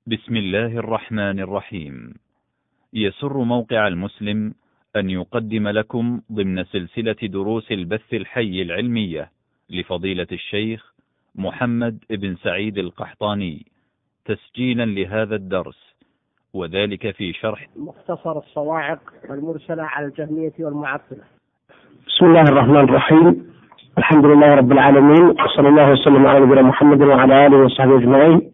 بسم الله الرحمن الرحيم. يسر موقع المسلم أن يقدم لكم ضمن سلسلة دروس البث الحي العلمية لفضيلة الشيخ محمد بن سعيد القحطاني تسجيلا لهذا الدرس، وذلك في شرح مختصر الصواعق والمرسلة على الجهمية والمعطلة. بسم الله الرحمن الرحيم. الحمد لله رب العالمين، وصلى الله وسلم على نبينا محمد وعلى آله وصحبه أجمعين.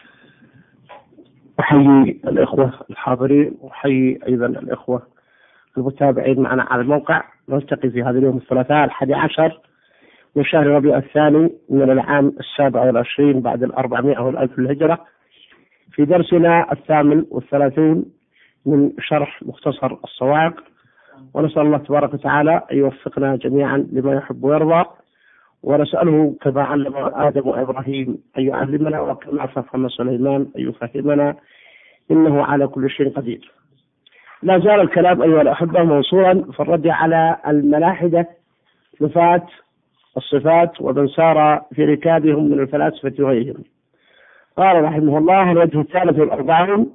أحيي الإخوة الحاضرين وأحيي أيضا الإخوة المتابعين معنا على الموقع. نلتقي في هذا اليوم الثلاثاء 11 من شهر ربيع الثاني من العام 27 بعد 400 والألف الهجرة، في درسنا 38 من شرح مختصر الصواعق، ونسأل الله تبارك وتعالى أن يوفقنا جميعا لما يحب ويرضى، ونسأله كما علم آدم وإبراهيم أن يعلمنا، وكما فهم سليمان أن يفهمنا، إنه على كل شيء قدير. لا زال الكلام أيها الأحبة موصولا في الرد على الملاحدة نفاة الصفات ومن سار في ركابهم من الفلاسفة وغيرهم. قال رحمه الله: الوجه الثالث والأربعون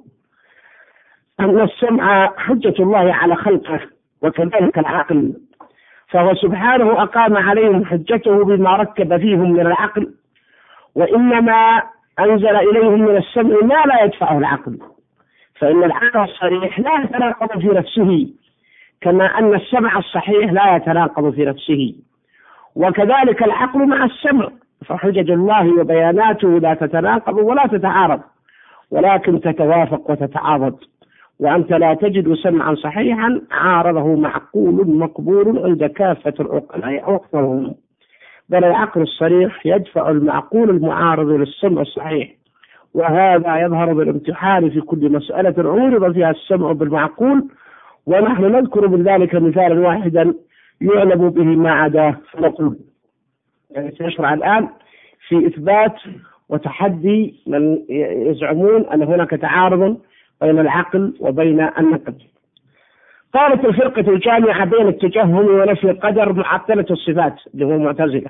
أن السمع حجة الله على خلقه، وكذلك العقل، فهو سبحانه أقام عليهم حجته بما ركب فيهم من العقل، وإنما أنزل إليهم من السمع ما لا يدفعه العقل، فإن العقل الصريح لا يتناقض في نفسه، كما أن السمع الصحيح لا يتناقض في نفسه، وكذلك العقل مع السمع، فحجج الله وبياناته لا تتناقض ولا تتعارض، ولكن تتوافق وتتعاضد، وأنت لا تجد سمعا صحيحا عارضه معقول مقبول عند كافة العقلاء وأكثرهم، بل العقل الصريح يدفع المعقول المعارض للسمع الصحيح، وهذا يظهر بالامتحان في كل مسألة عورض فيها السمع بالمعقول، ونحن نذكر من ذلك مثالا واحدا يعلم به ما عداه، فنقول يعني سيشرع الآن في إثبات وتحدي من يزعمون أن هناك تعارض بين العقل وبين النقل. قالت الفرقة الجامعة بين التجهم ونفي القدر معطلة الصفات اللي هو المعتزلة: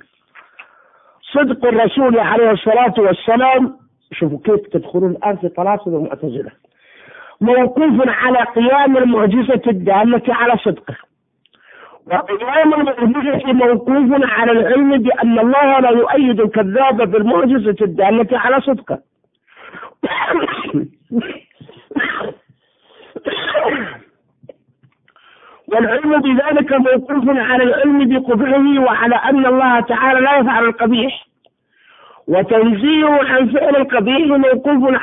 صدق الرسول عليه الصلاة والسلام، شوفوا كيف تدخلون الآن في طلاسم المعتزلة، موقوف على قيام المعجزة الدالة على صدقه، وقيام المعجزة موقوف على العلم بأن الله لا يؤيد الكذاب بالمعجزة الدالة على صدقه، والعلم بذلك موقوف على العلم بقبحه وعلى أن الله تعالى لا يفعل القبيح، وتنزيه عن فعل القبيح موقوف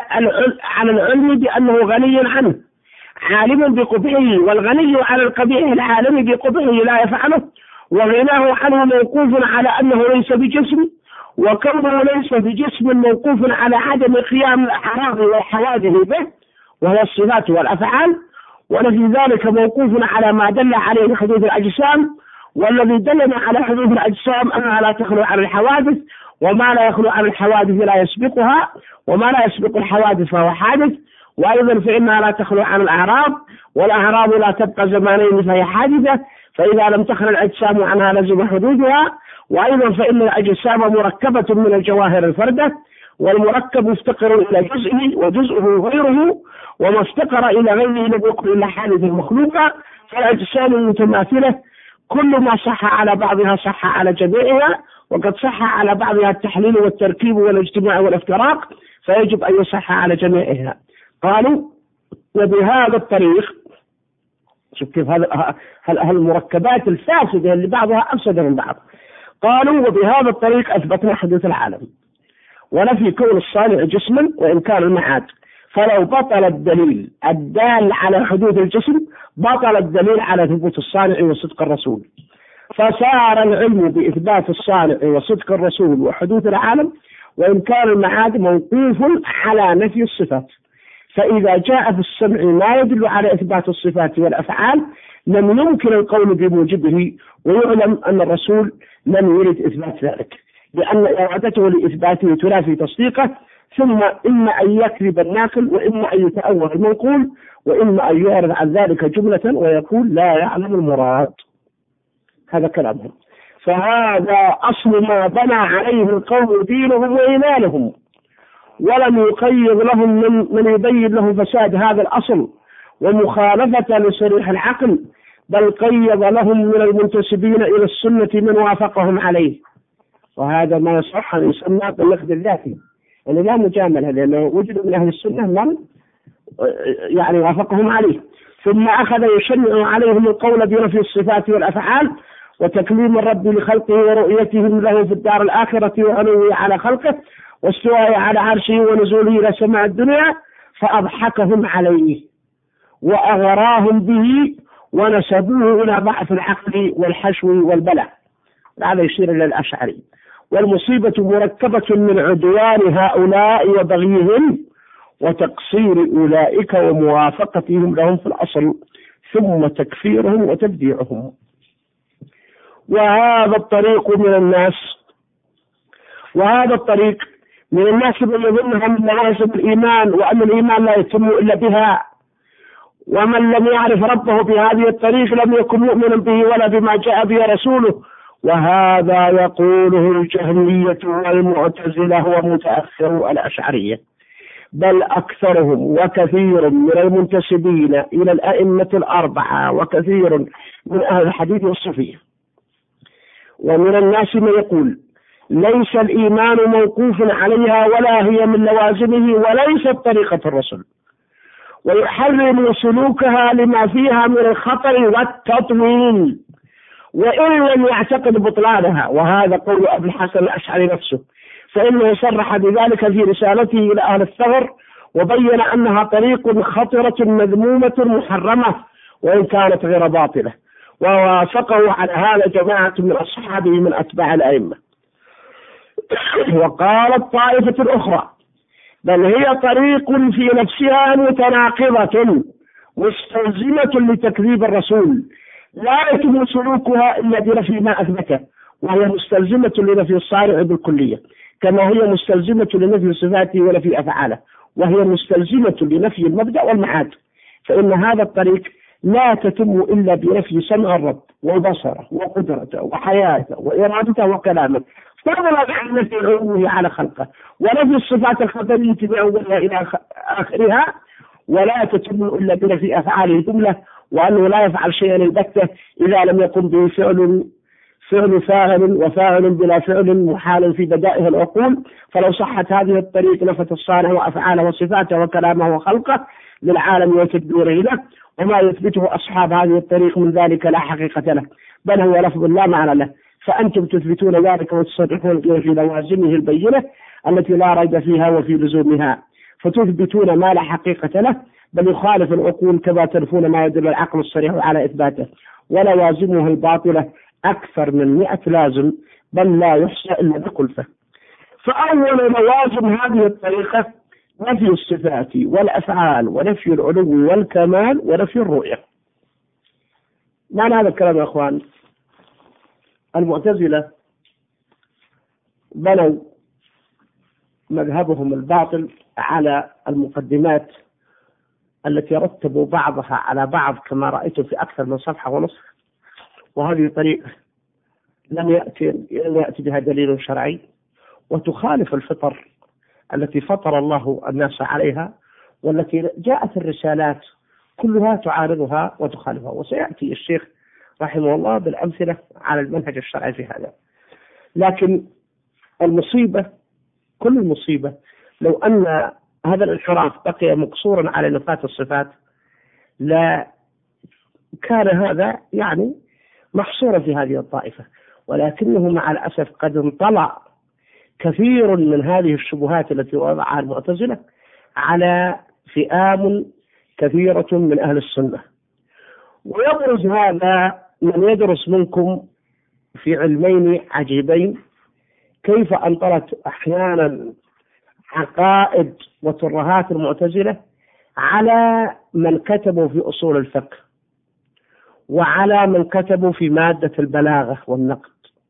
على العلم بأنه غني عنه عالم بقبحه، والغني على القبيح العالم بقبحه لا يفعله، وغناه عنه موقوف على أنه ليس بجسم، وكونه ليس بجسم موقوف على عدم قيام الأعراض والحوادث به وهي الصفات والأفعال، ولفي ذلك موقوف على ما دل عليه حدوث الأجسام، والذي دلنا على حدوث الأجسام أنها لا تخلو عن الحوادث، وما لا يخلو عن الحوادث لا يسبقها، وما لا يسبق الحوادث فهو حادث، وأيضا فإنها لا تخلو عن الأعراض، والأعراض لا تبقى زمانين فهي حادثة، فإذا لم تخلو الأجسام عنها لزم حدودها، وأيضا فإن الأجسام مركبة من الجواهر الفردة، والمركب مفتقر إلى جزءه وجزءه غيره، وما افتقر إلى غيره لم يكن إلا حادث مخلوقة، فالأجسام المتماثلة كل ما صح على بعضها صح على جميعها، وقد صح على بعضها التحليل والتركيب والاجتماع والافتراق، فيجب أن يصح على جميعها. قالوا وبهذا الطريق، شوف كيف هذه المركبات الفاسدة اللي بعضها أفسد من بعض، قالوا وبهذا الطريق أثبتنا حدوث العالم ونفي كون الصانع جسما وإمكان المعاد، فلو بطل الدليل الدال على حدوث الجسم بطل الدليل على ثبوت الصانع وصدق الرسول، فصار العلم بإثبات الصانع وصدق الرسول وحدوث العالم وإمكان المعاد موقوف على نفي الصفات، فإذا جاء في السمع ما يدل على إثبات الصفات والأفعال لم يمكن القول بموجبه، ويعلم أن الرسول لم يرد إثبات ذلك، لأن إرادته لإثباته تنافي تصديقه، ثم إما أن يكذب الناقل، وإما أن يتأول المنقول، وإما أن يعرض عن ذلك جملة ويقول لا يعلم المراد. هذا كلامهم، فهذا أصل ما بنى عليه القوم دينهم وإيمانهم، ولم يقيض لهم من يبين له فساد هذا الأصل ومخالفة لصريح العقل، بل قيض لهم من المنتسبين إلى السنة من وافقهم عليه. وهذا ما يصح أن يسمى بالنقد الذاتي، يعني لا مجاملة، لأنه وجد من أهل السنة من يعني وافقهم عليه. ثم أخذ يشنع عليهم القول بنفي الصفات والأفعال وتكليم الرب لخلقه ورؤيتهم له في الدار الآخرة وعلوه على خلقه واستوائه على عرشه ونزوله إلى سماء الدنيا، فأضحكهم عليه وأغراهم به ونسبوه إلى ضعف العقل والحشو والبلع. هذا يشير إلى الأشعري. والمصيبة مركبة من عدوان هؤلاء وبغيهم وتقصير أولئك وموافقتهم لهم في الأصل، ثم تكفيرهم وتبديعهم. وهذا الطريق من الناس من يظنها من لوازم الإيمان، وأن الإيمان لا يتم إلا بها، ومن لم يعرف ربه بهذه الطريق لم يكن مؤمنا به ولا بما جاء به رسوله. وهذا يقوله الجهمية والمعتزلة ومتأخر الأشعرية، بل أكثرهم وكثير من المنتسبين إلى الأئمة الأربعة وكثير من أهل الحديث والصوفية. ومن الناس من يقول ليس الإيمان موقوف عليها ولا هي من لوازمه وليست طريقة الرسل، ويحرم سلوكها لما فيها من الخطر والتطويل وإن لم يعتقد بطلانها. وهذا قول أبي الحسن الأشعري نفسه، فإنه صرح بذلك في رسالته إلى أهل الثغر وبين أنها طريق خطرة مذمومة محرمة وإن كانت غير باطلة، ووافقه على هذا جماعة من أصحابه من أتباع الأئمة. وقالت طائفة الأخرى بل هي طريق في نفسها متناقضة مستلزمة لتكذيب الرسول، لا يتم سلوكها إلا بنفي ما أثبته، وهي مستلزمة لنفي الصارع بالكلية، كما هي مستلزمة لنفي صفاته ونفي أفعاله، وهي مستلزمة لنفي المبدأ والمعاد. فإن هذا الطريق لا تتم إلا بنفي سمع الرب وبصره وقدرته وحياته وإرادته وكلامه، فضلا عن نفي علوه على خلقه ونفي الصفات الخبرية بأولها إلى آخرها، ولا تتم إلا بنفي أفعاله جملة، وأنه لا يفعل شيئا البتة إذا لم يقم به فعل فاعل، وفاعل بلا فعل محال في بدائه العقول. فلو صحت هذه الطريق نفت الصانع وأفعاله وصفاته وكلامه وخلقه للعالم وتدبيره له، وما يثبته أصحاب هذه الطريق من ذلك لا حقيقة له، بل هو لفظ لا معنى له. فأنتم تثبتون ذلك وتصرحون في لوازمه البينة التي لا ريب فيها وفي لزومها، فتثبتون ما لا حقيقة له بل يخالف العقول، كما تنفون ما يدل العقل الصريح على إثباته. ولوازمه الباطلة أكثر من 100 لازم، بل لا يحصى إلا بكلفة. فأول لوازم هذه الطريقة نفي الصفات والأفعال ونفي العلو والكمال ونفي الرؤية. معنى هذا الكلام يا أخوان، المعتزلة بنوا مذهبهم الباطل على المقدمات التي رتبوا بعضها على بعض كما رأيت في أكثر من صفحة ونصف، وهذه طريقة لم يأتي بها دليل شرعي، وتخالف الفطر التي فطر الله الناس عليها، والتي جاءت الرسالات كلها تعارضها وتخالفها. وسيأتي الشيخ رحمه الله بالأمثلة على المنهج الشرعي في هذا. لكن المصيبة، كل المصيبة لو أن هذا الانحراف بقي مقصورا على نفاة الصفات لا كان هذا يعني محصورا في هذه الطائفة، ولكنه مع الأسف قد انطلع كثير من هذه الشبهات التي وضعها المعتزلة على فئام كثيرة من أهل السنة. ويبرز هذا من يدرس منكم في علمين عجيبين، كيف أنطلت أحيانا عقائد وترهات المعتزلة على من كتبوا في أصول الفقه وعلى من كتبوا في مادة البلاغة والنقد.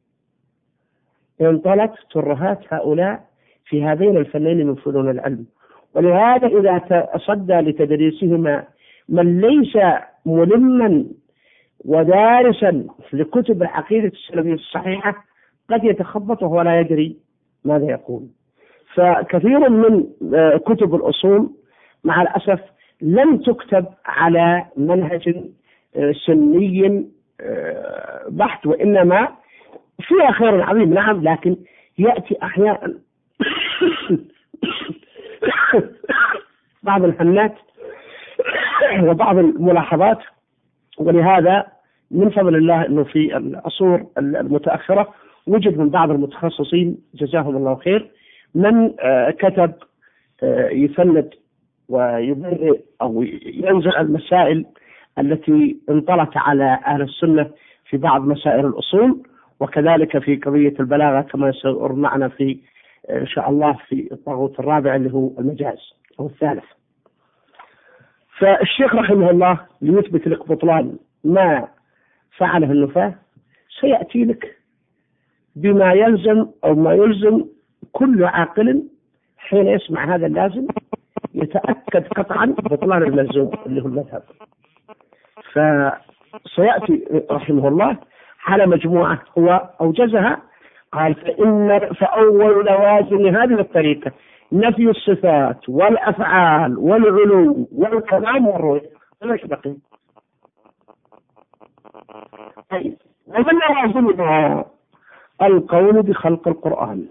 انطلت ترهات هؤلاء في هذين الفنين من فنون العلم. ولهذا إذا تصدى لتدريسهما من ليس ملما ودارسا لكتب العقيدة السلفية الصحيحة قد يتخبط وهو لا يدري ماذا يقول. فكثير من كتب الأصول مع الأسف لم تكتب على منهج سني بحت، وإنما فيها خير عظيم نعم، لكن يأتي أحيانا بعض الهنات وبعض الملاحظات. ولهذا من فضل الله أنه في العصور المتأخرة وجد من بعض المتخصصين جزاهم الله خير من كتب يفند ويبرئ أو ينزع المسائل التي انطلت على أهل السنة في بعض مسائل الأصول، وكذلك في قضية البلاغة كما سيمر معنا في إن شاء الله في الطاغوت الرابع اللي هو المجاز أو الثالث. فالشيخ رحمه الله ليثبت لك بطلان ما فعله النفاة سيأتي لك بما يلزم أو ما يلزم كل عاقل حين يسمع هذا اللازم يتأكد قطعا بطلان الملزوم اللي هو المذهب. فسيأتي رحمه الله على مجموعة هو أوجزها، قال فأول لوازم هذه الطريقة نفي الصفات والأفعال والعلو والكلام والرؤية. ليش بقي؟ طيب، ومن لوازمها القول بخلق القرآن،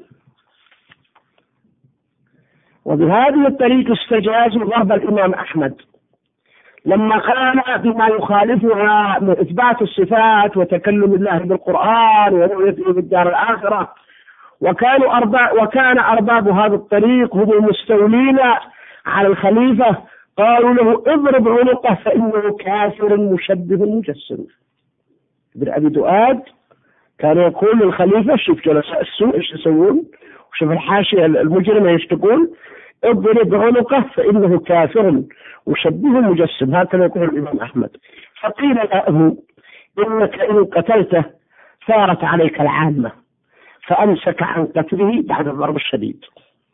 وبهذه الطريقة استجاز ضرب الإمام أحمد لما قال بما يخالفها من إثبات الصفات وتكلم الله بالقرآن ورؤيته بالدار الآخرة، وكان أرباب هذا الطريق هم مستولين على الخليفة قالوا له اضرب عنقه فإنه كافر مشبه مجسم. ابن أبي دؤاد كان يقول للخليفة شوف جلساء السوء ايش يسوون، وشوف الحاشية المجرمة ايش تقول، اضرب عنقه فإنه كافر مشبه مجسم. هكذا يقول الإمام أحمد. فقيل له إنك إن قتلته ثارت عليك العامة، فأمسك عن قتله بعد الضرب الشديد،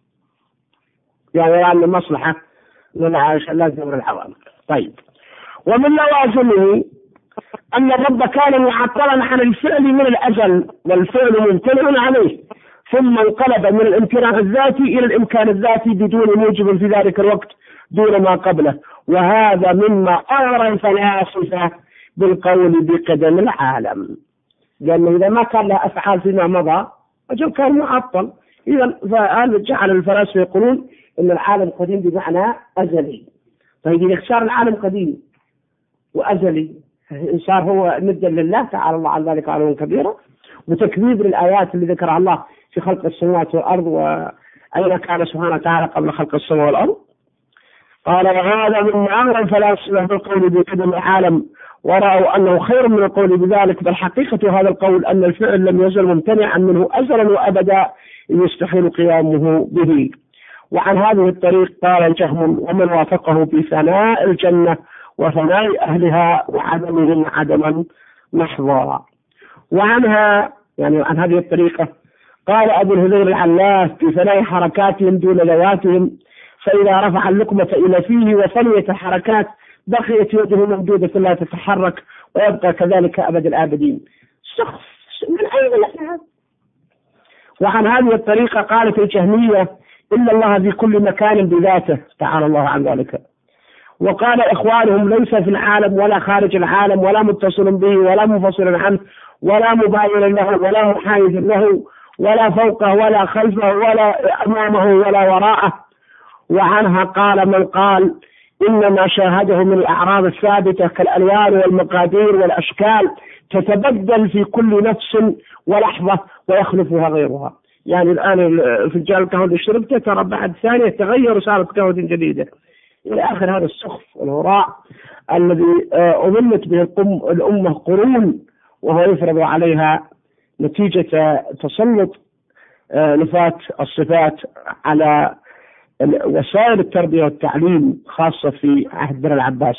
يعني المصلحة من عائشة لازم من العوام. طيب، ومن لوازمه أن الرب كان معطلا عن الفعل من الأزل والفعل ممتنع عليه، ثم انقلب من الامتناع الذاتي إلى الإمكان الذاتي بدون موجب في ذلك الوقت دون ما قبله، وهذا مما أغرى الفلاسفة بالقول بقدم العالم، لأنه إذا ما كان له أفعال فيما مضى أجل كان معطل. إذا جعل الفلاسفة يقولون إن العالم قديم بمعنى أزلي. طيب إذا صار العالم قديم وأزلي صار هو ندا لله تعالى الله عن ذلك علوا كبيرا، وتكذيب للآيات اللي ذكرها الله في خلق السماوات والأرض وأين كان سبحانه وتعالى قبل خلق السماء والأرض. قال وهذا من أغرى الفلاسفة بالقول بقدم العالم، ورأوا أنه خير من القول بذلك، بل حقيقة هذا القول أن الفعل لم يزل ممتنعا منه أزلا وأبدا يستحيل قيامه به. وعن هذه الطريق قال الجهم ومن وافقه في ثناء الجنة وثناء أهلها وعدمهم عدما محضا. وعنها يعني عن هذه الطريقة قال أبو الهذيل العلاف في ثناء حركاتهم دون ذواتهم، فإذا رفع اللقمة إلى فيه وثنية حركات بقيت يده ممدودة لا تتحرك ويبقى كذلك أبد الآبدين. شخص من أين لك؟ وعن هذه الطريقة قالت الجهمية إلا الله في كل مكان بذاته تعالى الله عن ذلك. وقال إخوانهم ليس في العالم ولا خارج العالم ولا متصل به ولا منفصل عنه ولا مباين له ولا محايد له ولا فوقه ولا خلفه ولا أمامه ولا وراءه. وعنها قال من قال إنما شاهده من الأعراض الثابتة كالألوان والمقادير والأشكال تتبدل في كل نفس ولحظة ويخلفها غيرها. يعني الآن فنجان القهوة اللي شربته ترى بعد ثانية تغير وصارت قهوة جديدة إلى آخر هذا السخف والهراء الذي أظلت به الأمة قرون، وهو يفرض عليها نتيجة تسلط نفاة الصفات على وسائل التربية والتعليم خاصة في عهد بن العباس.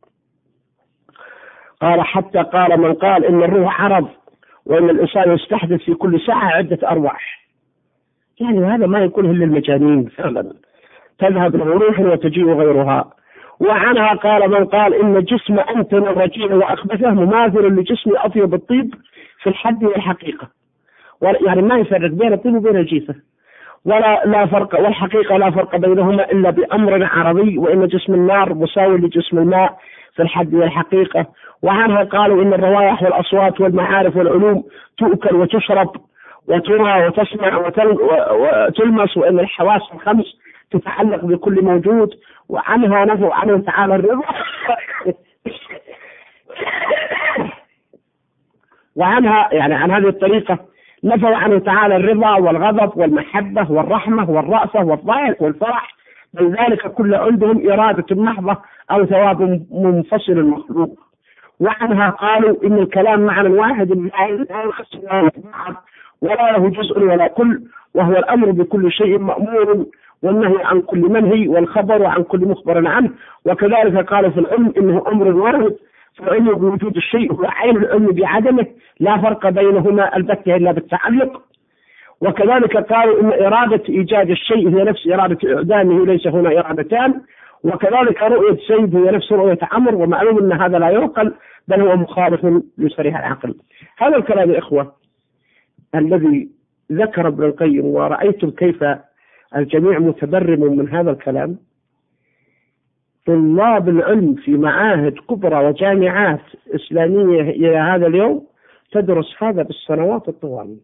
قال حتى قال من قال إن الروح عرض وإن الإنسان يستحدث في كل ساعة عدة أرواح. يعني هذا ما يكون إلا المجانين فعلا، تذهب الروح وتجيء غيرها. وعنها قال من قال إن الجسم أنتن الرجيع وأخبثه مماثل لجسم أطيب الطيب في الحد والحقيقة، يعني ما يفرق بين الطيب وبين الجيفة. لا فرق، والحقيقة لا فرق بينهما إلا بأمر عربي، وإن جسم النار مساوي لجسم الماء في الحد والحقيقة. وعنها قالوا إن الروائح والأصوات والمعارف والعلوم تؤكل وتشرب وترى وتسمع وتلمس، وإن الحواس الخمس تتعلق بكل موجود. وعنها نفوا عنه تعالى الرضا وعنها يعني عن هذه الطريقة نفوا عنه تعالى الرضا والغضب والمحبة والرحمة والرأفة والضحك والفرح، بل ذلك كل عندهم إرادة محضة أو ثواب منفصل المخلوق. وعنها قالوا إن الكلام معنى واحد لا ينقسم ولا له جزء ولا كل، وهو الأمر بكل شيء مأمور والنهي عن كل منهي والخبر عن كل مخبر عنه. وكذلك قالوا في العلم إنه أمر وارد، فالعلم بوجود الشيء هو عين العلم بعدمه، لا فرق بينهما البتة إلا بالتعلق. وكذلك قالوا إن إرادة إيجاد الشيء هي نفس إرادة إعدامه، ليس هنا إرادتان. وكذلك رؤية سيد هي نفس رؤية عمر، ومعلوم أن هذا لا يعقل بل هو مخالف لصريح العقل. هذا الكلام يا إخوة الذي ذكر ابن القيم، ورأيتم كيف الجميع متبرم من هذا الكلام. طلاب العلم في معاهد كبرى وجامعات إسلامية إلى هذا اليوم تدرس هذا بالسنوات الطوال،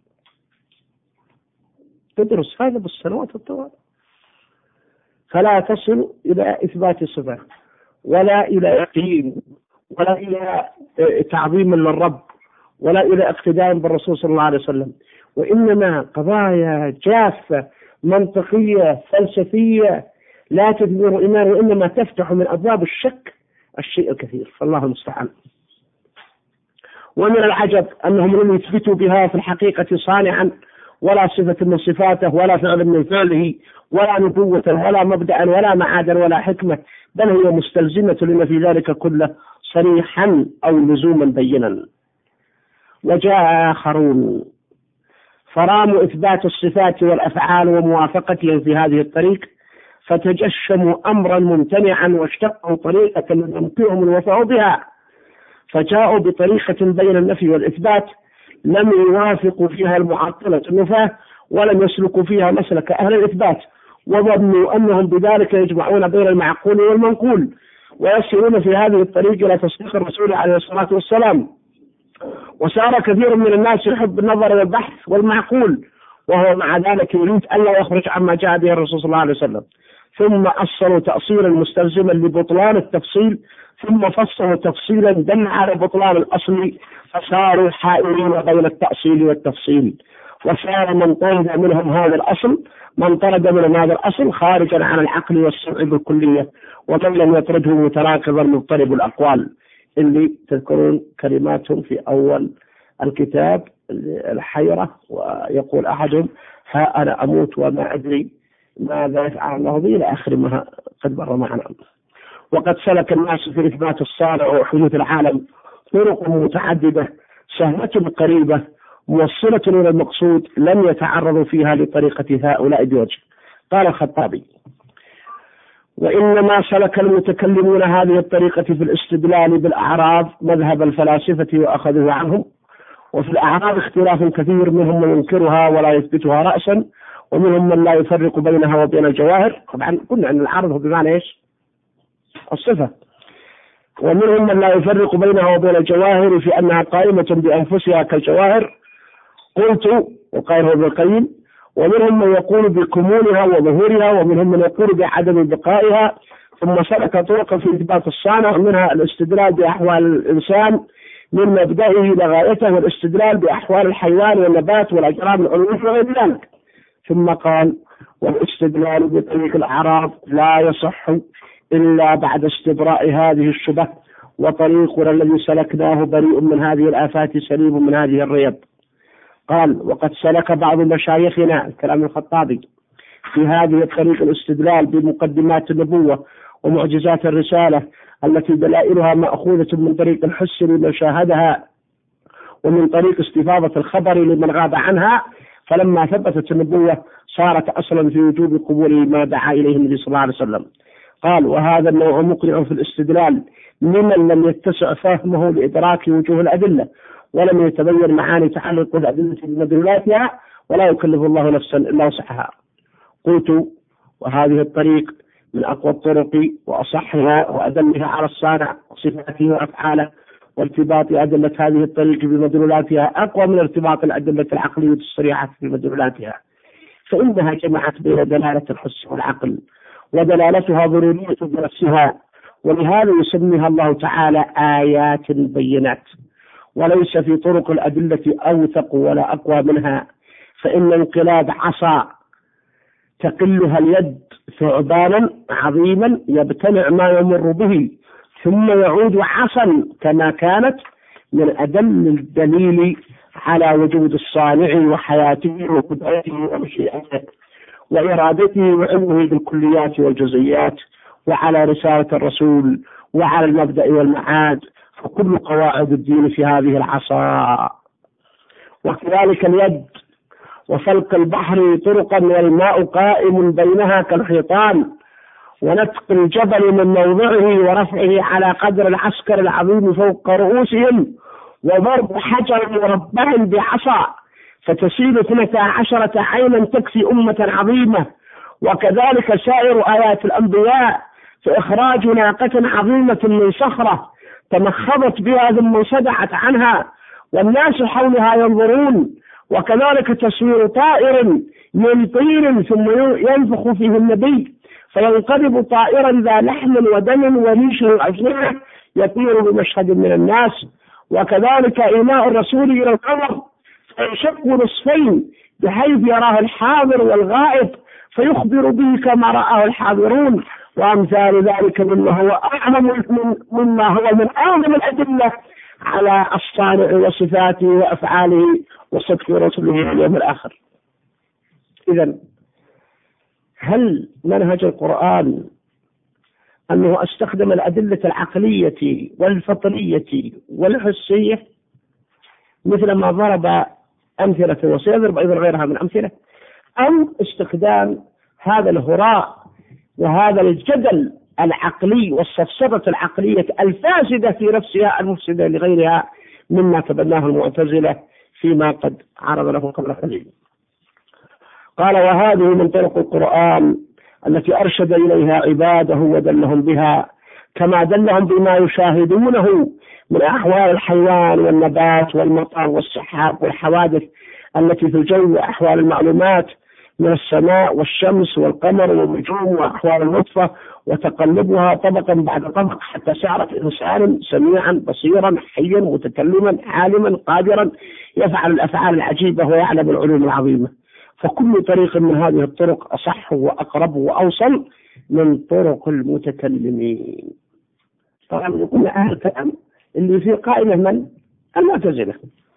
تدرس هذا بالسنوات الطوال، فلا تصل إلى إثبات صفة ولا إلى يقين ولا إلى تعظيم للرب ولا إلى اقتداء بالرسول صلى الله عليه وسلم، وإنما قضايا جافة منطقية فلسفية لا تثمر إيمان، وإنما تفتح من أبواب الشك الشيء الكثير، فالله المستعان. ومن العجب أنهم لم يثبتوا بها في الحقيقة صانعا ولا صفة من صفاته ولا فعل من فعله ولا نبوة ولا مبدأ ولا معادا ولا حكمة، بل هي مستلزمة لما في ذلك كله صريحا أو لزوما بينا. وجاء آخرون فراموا إثبات الصفات والأفعال وموافقتهم في هذه الطريق، فتجشموا أمرا ممتنعا واشتقوا طريقة يمكنهم الوفاء بها، فجاءوا بطريقة بين النفي والإثبات لم يوافقوا فيها المعطلة النفاة ولم يسلكوا فيها مسلك أهل الإثبات، وظنوا أنهم بذلك يجمعون بين المعقول والمنقول ويصلون في هذه الطريق إلى تصديق الرسول عليه الصلاة والسلام. وسار كثير من الناس يحب النظر إلى البحث والمعقول، وهو مع ذلك يريد ألا يخرج عما جاء به الرسول صلى الله عليه وسلم، ثم أصلوا تأصيلا مستلزما لبطلان التفصيل، ثم فصلوا تفصيلا دل على بطلان الأصل، فصاروا حائرين بين التأصيل والتفصيل. وصار من طرد منهم هذا الأصل، من طرد منهم هذا الأصل خارجا عن العقل والسمع بالكلية، ومن لم يطرده متناقضا مضطرب الأقوال، اللي تذكرون كلماتهم في أول الكتاب الحيرة، ويقول أحدهم ها أنا أموت وما أدري ماذا يفعل الله بي إلى آخر ما قد مر معنا. وقد سلك الناس في إثبات الصانع وحدوث العالم طرق متعددة سهلة قريبة موصلة إلى المقصود، لم يتعرضوا فيها لطريقة هؤلاء بوجه. قال الخطابي: وإنما سلك المتكلمون هذه الطريقة في الاستدلال بالأعراض مذهب الفلاسفة وأخذوه عنهم. وفي الأعراض اختلاف كثير، منهم من ينكرها ولا يثبتها رأسا، ومنهم من لا يفرق بينها وبين الجواهر. طبعا قلنا أن العرض هو بمعنى إيش؟ الصفة. ومنهم من لا يفرق بينها وبين الجواهر في أنها قائمة بأنفسها كالجواهر، قلت وقال ابن القيم. ومنهم من يقول بكمونها وظهورها، ومنهم من يقول بعدم بقائها. ثم سلك طرقا في إثبات الصانع، منها الاستدلال بأحوال الإنسان من مبدئه إلى غايته، والاستدلال بأحوال الحيوان والنبات والأجرام العلوية وغير ذلك. ثم قال: والاستدلال بطريق الأعراض لا يصح إلا بعد استبراء هذه الشبه، وطريقنا الذي سلكناه بريء من هذه الآفات سليم من هذه الريب. قال: وقد سلك بعض مشايخنا، الكلام الخطابي، في هذه الطريق الاستدلال بمقدمات النبوة ومعجزات الرسالة التي دلائلها مأخوذة من طريق الحس لمن شاهدها ومن طريق استفاضة الخبر لمن غاب عنها، فلما ثبتت النبوة صارت أصلا في وجوب قبول ما دعا إليه النبي صلى الله عليه وسلم. قال: وهذا النوع مقنع في الاستدلال لمن لم يتسع فهمه لإدراك وجوه الأدلة ولم يتبين معاني تعلق الأدلة بمدلولاتها، ولا يكلف الله نفسا إلا وسعها. قلت وهذه الطريق من أقوى الطرق وأصحها وأدلها على الصانع وصفاته وأفعاله، وارتباط أدلة هذه الطريق بمدلولاتها أقوى من ارتباط الأدلة العقلية الصريحة بمدلولاتها، فإنها جمعت بين دلالة الحس والعقل، ودلالتها ضرورية بنفسها، ولهذا يسميها الله تعالى آيات بينات، وليس في طرق الأدلة أوثق ولا أقوى منها، فإن انقلاب عصا تقلها اليد ثعبانا عظيما يبتلع ما يمر به ثم يعود عصا كما كانت من أدل الدليل على وجود الصانع وحياته وقدرته ومشيئته وإرادته وعلمه بالكليات والجزئيات، وعلى رسالة الرسول وعلى المبدأ والمعاد، فكل قواعد الدين في هذه العصا. وكذلك اليد وفلق البحر طرقا والماء قائم بينها كالحيطان، ونتق الجبل من موضعه ورفعه على قدر العسكر العظيم فوق رؤوسهم، وضرب حجر مربع بعصا فتسيل 12 عينا تكفي أمة عظيمة. وكذلك سائر آيات الأنبياء فإخراج ناقة عظيمة من صخرة تمخضت بها ثم انصدعت عنها والناس حولها ينظرون، وكذلك تسوير طائر من طين ثم ينفخ فيه النبي فينقلب طائرا ذا لحم ودم وريش وأجنحة يطير بمشهد من الناس، وكذلك إيماء الرسول إلى القمر فينشق نصفين بحيث يراه الحاضر والغائب فيخبر به كما رآه الحاضرون، وأمثال ذلك مما هو من أعظم الأدلة على الصانع وصفاته وأفعاله وصدق رسوله اليوم الآخر. إذن هل منهج القرآن أنه استخدم الأدلة العقلية والفطرية والحسية مثل ما ضرب أمثلة وسيضرب أيضا غيرها من أمثلة، أم استخدام هذا الهراء وهذا الجدل العقلي والسفسطة العقلية الفاسدة في نفسها المفسدة لغيرها مما تبناه المعتزلة فيما قد عرض له قبل قليل؟ قال وهذه من طرق القرآن التي أرشد إليها عباده ودلهم بها، كما دلهم بما يشاهدونه من أحوال الحيوان والنبات والمطر والسحاب والحوادث التي في الجو، وأحوال المعلومات من السماء والشمس والقمر والنجوم، وأحوال النطفة وتقلبها طبقا بعد طبق حتى صارت إنسانا سميعا بصيرا حيا متكلما عالما قادرا يفعل الأفعال العجيبة ويعلم العلوم العظيمة. فكل طريق من هذه الطرق أصح وأقرب وأوصل من طرق المتكلمين. طبعا يقول أهل الكلام اللي في قائمة من المعتزلة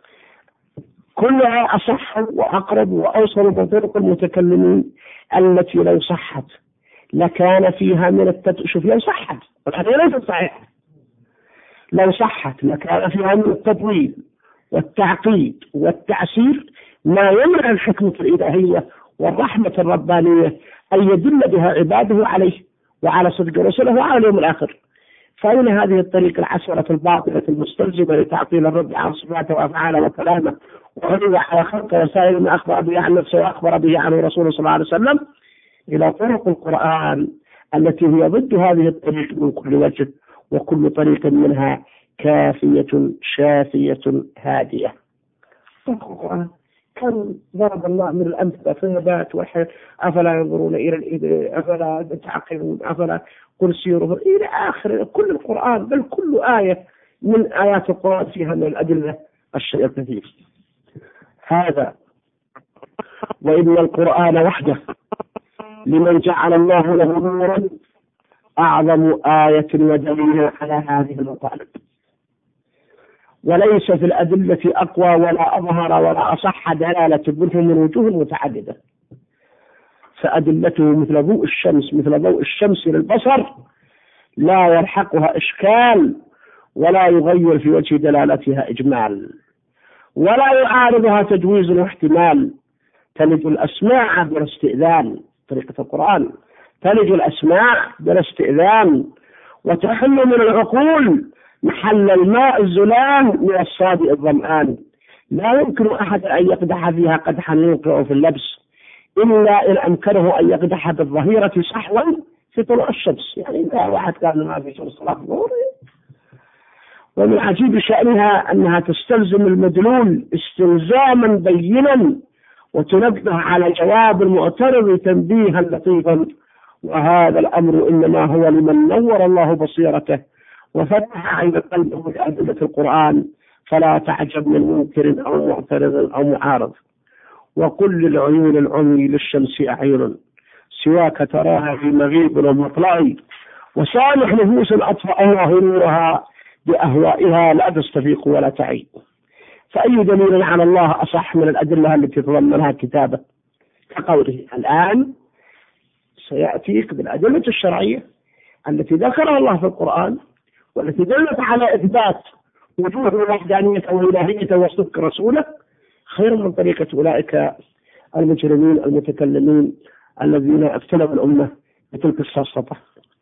كلها أصح وأقرب وأوصل من طرق المتكلمين التي لو صحت لكان فيها من شوف لو صحت والحديث ليست صحيحة، لو صحت لكان فيها من التطويل والتعقيد والتعسير ما يمنع الحكمة الإلهية والرحمة الربانية أن يدل بها عباده عليه وعلى صدق رسله وعلى اليوم الآخر. فإن هذه الطريقة العسرة الباطلة المستلزمة لتعطيل الرب عن صفاته وأفعاله وكلامه وعرض على خلق وسائل ما أخبر به عن نفسه وأخبر به عنه رسوله صلى الله عليه وسلم إلى طرق القرآن التي هي ضد هذه الطريق من كل وجه، وكل طريق منها كافية شافية هادية. القرآن كان ضرب الله من الأمثلة في النبات والحياة، أفلا ينظرون إلى الإبل أفلا تعقلون أفلا قل سيروا إلى آخر كل القرآن، بل كل آية من آيات القرآن فيها من الأدلة الشيء الكثير. هذا وإن القرآن وحده لمن جعل الله له نورا أعظم آية ودليل على هذه المطالب، وليس في الأدلة أقوى ولا أظهر ولا أصح دلالة منه من وجوه متعددة، فأدلته مثل ضوء الشمس للبصر لا يلحقها إشكال ولا يغير في وجه دلالتها إجمال ولا يعارضها تجويز واحتمال. تلج الأسماع بلا استئذان، طريقة القرآن تلج الأسماع بلا استئذان، وتحل من العقول محل الماء الزلال من الصادئ الظمآن. لا يمكن أحد أن يقدح فيها قدحا يوقع في اللبس إلا إن أمكنه أن يقدح بالظهيرة صحوا في طلوع الشمس. يعني إذا واحد قال ما في شمس صلاة الظهر. ومن عجيب شأنها أنها تستلزم المدلول استلزاما بينا وتنبه على جواب المعترض تنبيها لطيفا، وهذا الأمر إنما هو لمن نور الله بصيرته وفتح عين قلبه لأدلة القرآن، فلا تعجب من منكر أو معترض أو معارض. وقل للعيون العمي للشمس أعين سواك تراها في مغيب ومطلع، وسامح نفوس أطفأ الله نورها بأهوائها لا تستفيق ولا تعي. فأي دليل على الله أصح من الأدلة التي تضمنها كتابه؟ كقوله الآن سيأتيك بالأدلة الشرعية التي ذكرها الله في القرآن والتي دلت على إثبات وجود الوحدانية والإلهية وصدق رسوله، خير من طريقة أولئك المجرمين المتكلمين الذين ابتلوا الأمة بتلك الساسطة.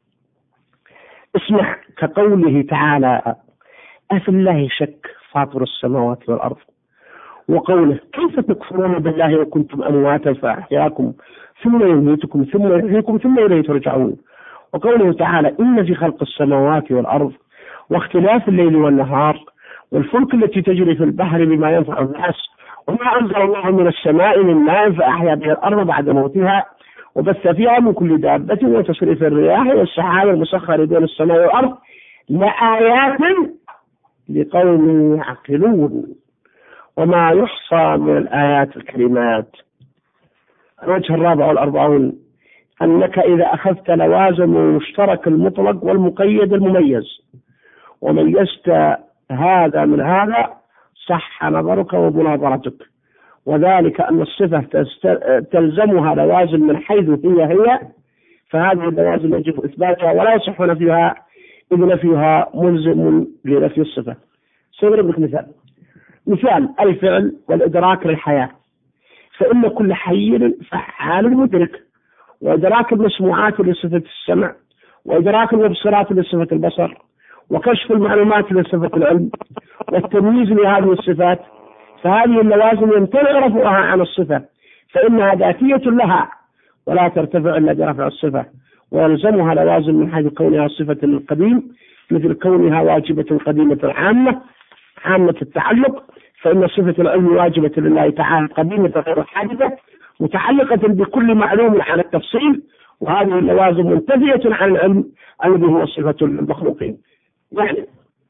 اسمع كقوله تعالى أفي الله شك فاطر السماوات والأرض، وقوله كيف تكفرون بالله وكنتم أمواتا فأحياكم ثم يميتكم ثم يحييكم ثم إليه ترجعون، وقوله تعالى إن في خلق السماوات والأرض واختلاف الليل والنهار والفلك التي تجري في البحر بما ينفع الناس وما أنزل الله من السماء من ماء فأحيا به الأرض بعد موتها وبث فيها من كل دابة وتصريف الرياح والسحاب المسخر بين السماء والأرض لآيات لقوم يعقلون. وما يحصى من الآيات الكلمات. الوجه الرابع والأربعون أنك إذا أخذت لوازم المشترك المطلق والمقيد المميز وميزت هذا من هذا صح نظرك ومناظرتك، وذلك أن الصفة تلزمها لوازم من حيث هي فهذه اللوازم يجب إثباتها ولا يصح نفيها إذ نفيها ملزم لنفي الصفة. سأضرب لك مثال الفعل والإدراك للحياة، فإن كل حي فعال مدرك، وإدراك المسموعات لصفة السمع، وإدراك المبصرات لصفة البصر، وكشف المعلومات لصفة العلم، والتمييز لهذه الصفات، فهذه اللوازم يمتنع رفعها عن الصفة فإنها ذاتية لها ولا ترتفع إلا برفع الصفة، ويلزمها لوازم من حيث كونها صفة للقديم مثل كونها واجبة قديمة عامة التعلق، فإن صفة العلم واجبة لله تعالى قديمة غير حادثة متعلقة بكل معلوم عن التفصيل، وهذه اللوازم منتفية عن العلم الذي هو صفة للمخلوقين. يعني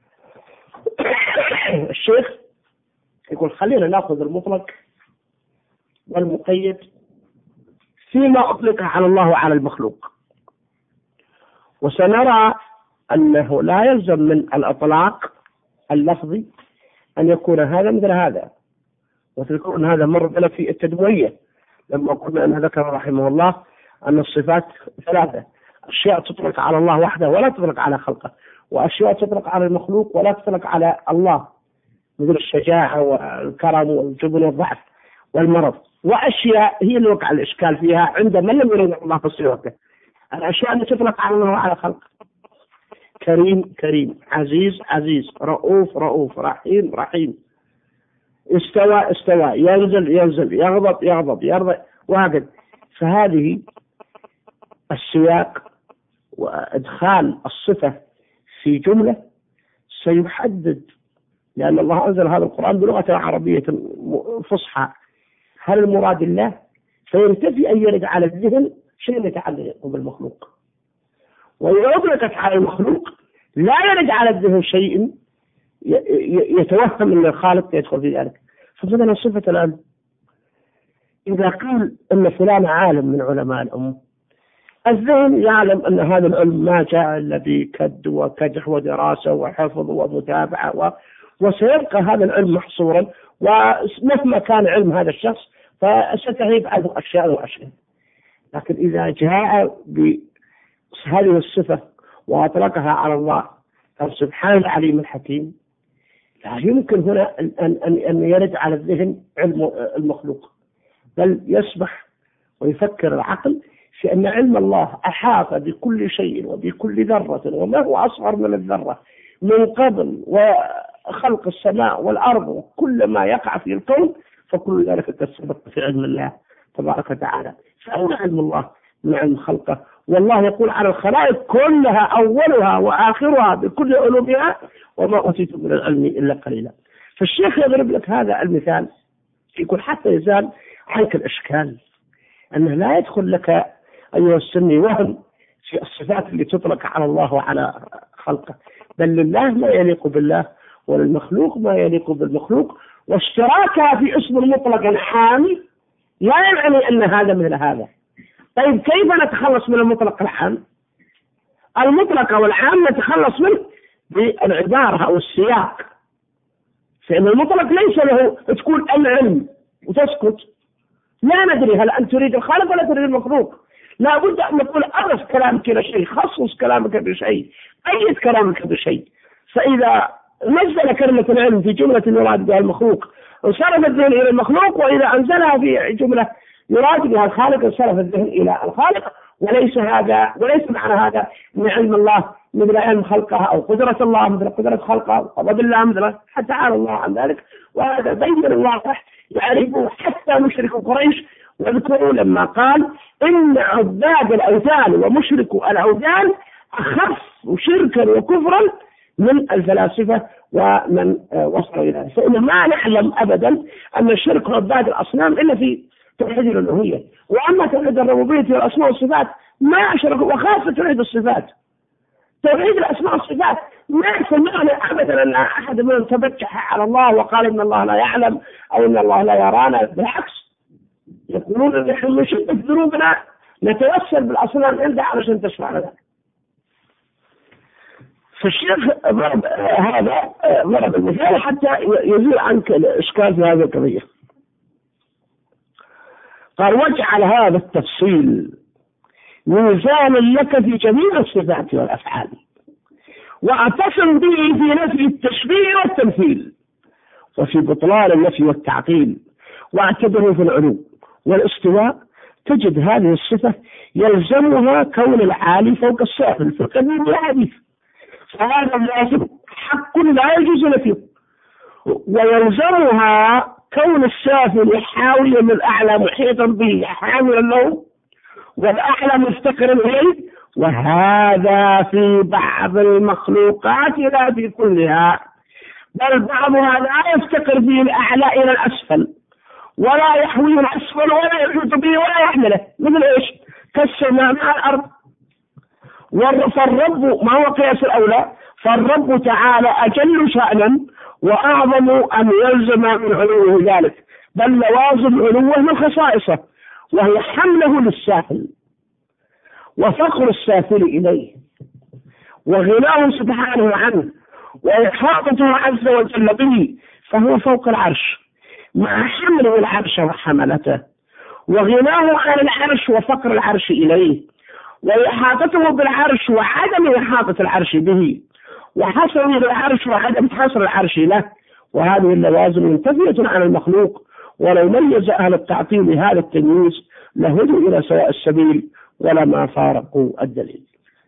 الشيخ يقول خلينا نأخذ المطلق والمقيد فيما أطلق على الله وعلى المخلوق، وسنرى أنه لا يلزم من الإطلاق اللفظي أن يكون هذا مثل هذا، وتكون هذا مر بنا في التدوية لما قلنا أن ذكر رحمه الله أن الصفات ثلاثة: أشياء تطلق على الله وحده ولا تطلق على خلقه، وأشياء تطلق على المخلوق ولا تطلق على الله مثل الشجاعة والكرم والجبن والضعف والمرض، وأشياء هي اللي وقع الإشكال فيها عند من لم يرد الله في صفته، الأشياء التي تطلق على الله وعلى خلقه: كريم كريم، عزيز عزيز، رؤوف رؤوف، رحيم رحيم، استوى استوى، ينزل ينزل، يغضب يغضب، يرضى، وهكذا. فهذه السياق وإدخال الصفة في جملة سيحدد، لأن الله أنزل هذا القرآن بلغة عربية فصحى، هل المراد الله؟ فينتفي أن يرد على الذهن شيء يتعلق بالمخلوق، وإذا أطلقت على المخلوق لا يرد على الذهن شيء يتوهم أن الخالق يدخل في ذلك. فمثلا صفة العلم، إذا قيل أن فلان عالم من علماء الأمة، الذهن يعلم أن هذا العلم ما جاء إلا بكد وكدح ودراسة وحفظ ومتابعة وسيبقى هذا العلم محصورا، ومهما كان علم هذا الشخص فستغيب عنه أشياء وأشياء. لكن إذا جاء بهذه الصفة وأطلقها على الله سبحانه العليم الحكيم، لا يمكن هنا أن يرد على الذهن علم المخلوق، بل يسمح ويفكر العقل في أن علم الله أحاط بكل شيء وبكل ذرة وما هو أصغر من الذرة من قبل وخلق السماء والأرض وكل ما يقع في الكون، فكل ذلك قد سبق في علم الله تبارك وتعالى. فأين علم الله من علم خلقه؟ والله يقول على الخلائق كلها أولها وآخرها بكل علومها وما أوتيت من العلم إلا قليلا. فالشيخ يضرب لك هذا المثال يقول حتى يزال عنك الإشكال أنه لا يدخل لك أيها السني وهم في الصفات اللي تطلق على الله وعلى خلقه، بل لله ما يليق بالله وللمخلوق ما يليق بالمخلوق، واشتراكها في اسم المطلق عام لا يعني أن هذا مثل هذا. طيب كيف نتخلص من المطلق العام؟ المطلق أو العام نتخلص منه بالعبارة أو السياق، فإن المطلق ليس له تقول العلم وتسكت، لا ندري هل أنت تريد الخالق ولا تريد المخلوق. لا بد أن نقول أرف كلامك بشيء، خصص كلامك بشيء، قيد كلامك بشيء. فإذا نزل كلمة العلم في جملة يراد بها المخلوق انصرف الذهن إلى المخلوق، وإذا أنزلها في جملة يراد بها الخالق انصرف الذهن إلى الخالق. وليس معنى هذا من علم الله مثل علم خلقه أو قدرة الله مثل قدرة خلقه أو قدر الله مثل، حتى تعالى الله عن ذلك. وهذا بين الواضح يعرفه حتى مشرك قريش. واذكروا لما قال إن عباد الأوثان ومشركوا الأوثان أخف شركا وكفرا من الفلاسفة ومن وصلوا إلى ذلك. فإن ما نعلم أبدا أن الشرك عباد الأصنام إلا في توحيد الألوهية، وأما توحيد الربوبية والأسماء والصفات ما أشركوا، وخاصة توحيد الصفات. توحيد الأسماء والصفات ما سمعنا أبدا أن أحد منهم تبجح على الله وقال إن الله لا يعلم أو إن الله لا يرانا، بالعكس يقولون أن نحن من شدة ذنوبنا نتوسل بالأصنام عندها علشان تشفع لنا. فالشيخ هذا ضرب المثال حتى يزيل عنك الإشكال في هذه القضية. قال واجعل هذا التفصيل ميزانا لك في جميع الصفات والأفعال، واعتصم به في نفي التشبيه والتمثيل، وفي بطلان النفي والتعطيل، واعتبره في العلو والاستواء. تجد هذه الصفة يلزمها كون العالي فوق السافل في القديم والحديث، فهذا اللازم حق لا يجوز نفيه. ويلزمها كون السافل حاويا للأعلى محيطا به حاملا له، والأعلى مفتقرا إليه، وهذا في بعض المخلوقات لا في كلها، بل بعضها لا يفتقر به الأعلى إلى الأسفل ولا يحوي الأسفل ولا يحيط به ولا يحمله، مثل إيش؟ كالسماء مع الأرض. فالرب ما هو قياس الأولى؟ فالرب تعالى أجل شأنا وأعظم أن يلزم من علوه ذلك، بل لوازم علوه من خصائصه، وهي حمله للسافل وفقر السافل إليه وغناه سبحانه عنه وإحاطته عز وجل به، فهو فوق العرش مع حمله العرش وحملته، وغناه عن العرش وفقر العرش إليه، وإحاطته بالعرش وعدم إحاطة العرش به، وحصره بالعرش وعدم حصر العرش له. وهذه اللوازم منتفية عن المخلوق، ولو ميز أهل التعطيل هذا التمييز لهدوا إلى سواء السبيل ولما فارقوا الدليل.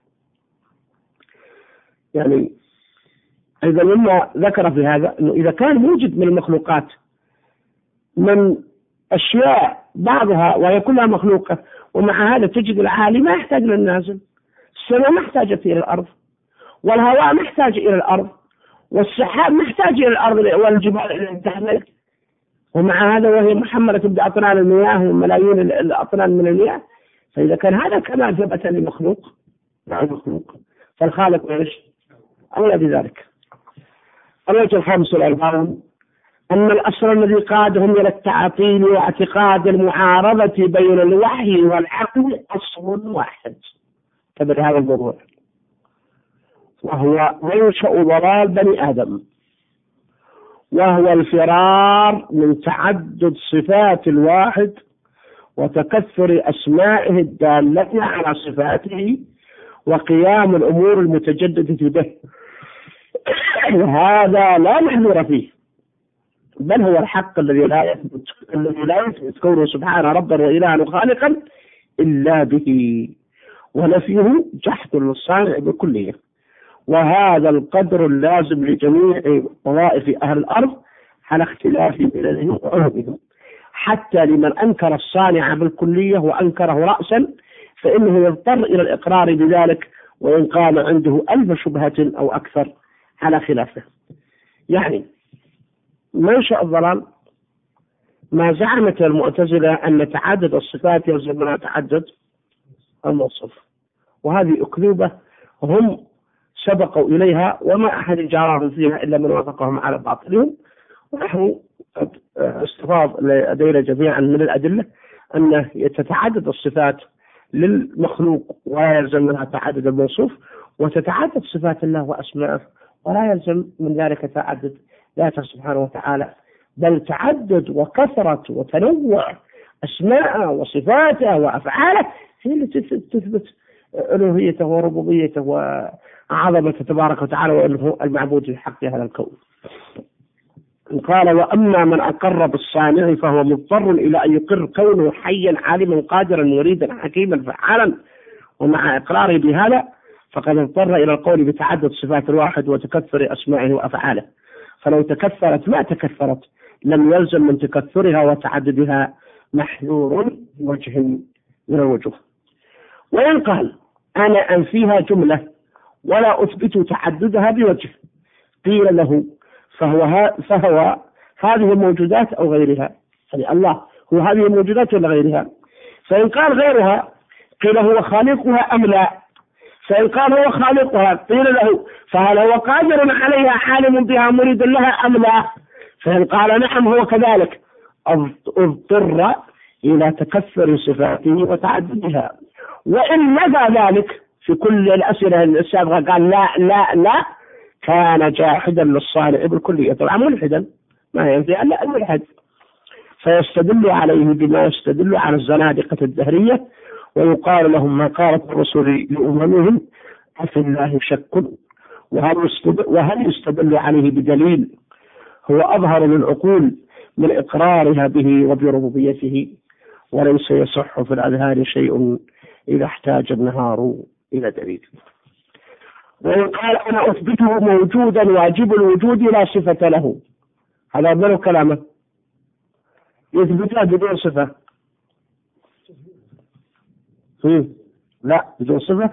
يعني أيضا مما ذكر في هذا أنه إذا كان موجد من المخلوقات من أشياء بعضها وهي كلها مخلوقة، ومع هذا تجد العالي ما يحتاج للنازل، السماء محتاجة إلى الأرض، والهواء محتاج إلى الأرض، والسحاب محتاج إلى الأرض والجبال اللي تحمل، ومع هذا وهي محملة بأطنان المياه وملايين الأطنان من المياه. فإذا كان هذا كمال ثبت لمخلوق مع المخلوق، فالخالق ايش؟ أولى بذلك. الوجه الخامس والأربعون أن الأصل الذي قادهم إلى التعطيل واعتقاد المعارضة بين الوحي والعقل أصل واحد تبع هذا الموضوع، وهو منشأ ضلال بني آدم، وهو الفرار من تعدد صفات الواحد وتكثر أسمائه الدالة على صفاته وقيام الأمور المتجددة به. هذا لا محذور فيه، بل هو الحق الذي لا يثبت كونه سبحانه ربا وإلها وخالقا إلا به، ونفيه جحد للصانع بكلية. وهذا القدر اللازم لجميع وظائف أهل الأرض على اختلاف بلدهم وعهدهم، حتى لمن أنكر الصانع بالكلية وأنكره رأسا فإنه يضطر إلى الإقرار بذلك وإن قام عنده 1000 شبهة أو أكثر على خلافه. يعني منشأ الضلال ما زعمت المعتزلة أن تعدد الصفات يلزم منها تعدد الموصوف، وهذه أكذوبة هم سبقوا إليها وما أحد جارهم فيها إلا من وافقهم على باطلهم. ونحن استفاض لدينا جميعا من الأدلة أن تتعدد الصفات للمخلوق ولا يلزم منها تعدد الموصوف، وتتعدد صفات الله وأسماءه ولا يلزم من ذلك تعدد ذاته سبحانه وتعالى، بل تعدد وكثرة وتنوع أسماءه وصفاته وأفعاله هي التي تثبت ألوهيته وربوبيته وعظمته تبارك وتعالى وأنه المعبود في حق هذا الكون. قال: وأما من أقر بالصانع فهو مضطر إلى أن يقر كونه حيا عالما قادرا مريدا حكيما فعالا، ومع إقراره بهذا فقد اضطر إلى القول بتعدد صفات الواحد وتكثر أسمائه وأفعاله، فلو تكثرت ما تكثرت لم يلزم من تكثرها وتعددها محذور وجه من الوجوه. وإن قال: أنا أنفيها جملة ولا أثبت تعددها بوجه، قيل له: فهو هذه الموجودات أو غيرها؟ يعني الله هو هذه الموجودات ولا غيرها؟ فإن قال غيرها قيل هو خالقها أم لا؟ فإن قال هو خالقها قيل له: فهل هو قادر عليها عالم بها مريد لها أم لا؟ فإن قال نعم هو كذلك اضطر إلى تكثر صفاته وتعددها. وإن نفى ذلك في كل الأسئلة السابقة قال لا لا لا كان جاحدا للصانع بالكلية، طبعا ملحدا ما ينفي ألا الملحد، فيستدل عليه بما يستدل على الزنادقة الدهرية، ويقال لهم ما قالت الرسل لأممهم أفي الله شك، وهل يستدل عليه بدليل هو أظهر للعقول من إقرارها به وبربوبيته، وليس يصح في الأذهان شيء إذا احتاج النهار إلى دليل. وإن قال أنا أثبته موجودا واجب الوجود لا صفة له، هذا أفضل كلامه، يثبتها بدون صفة. لا بدون صفة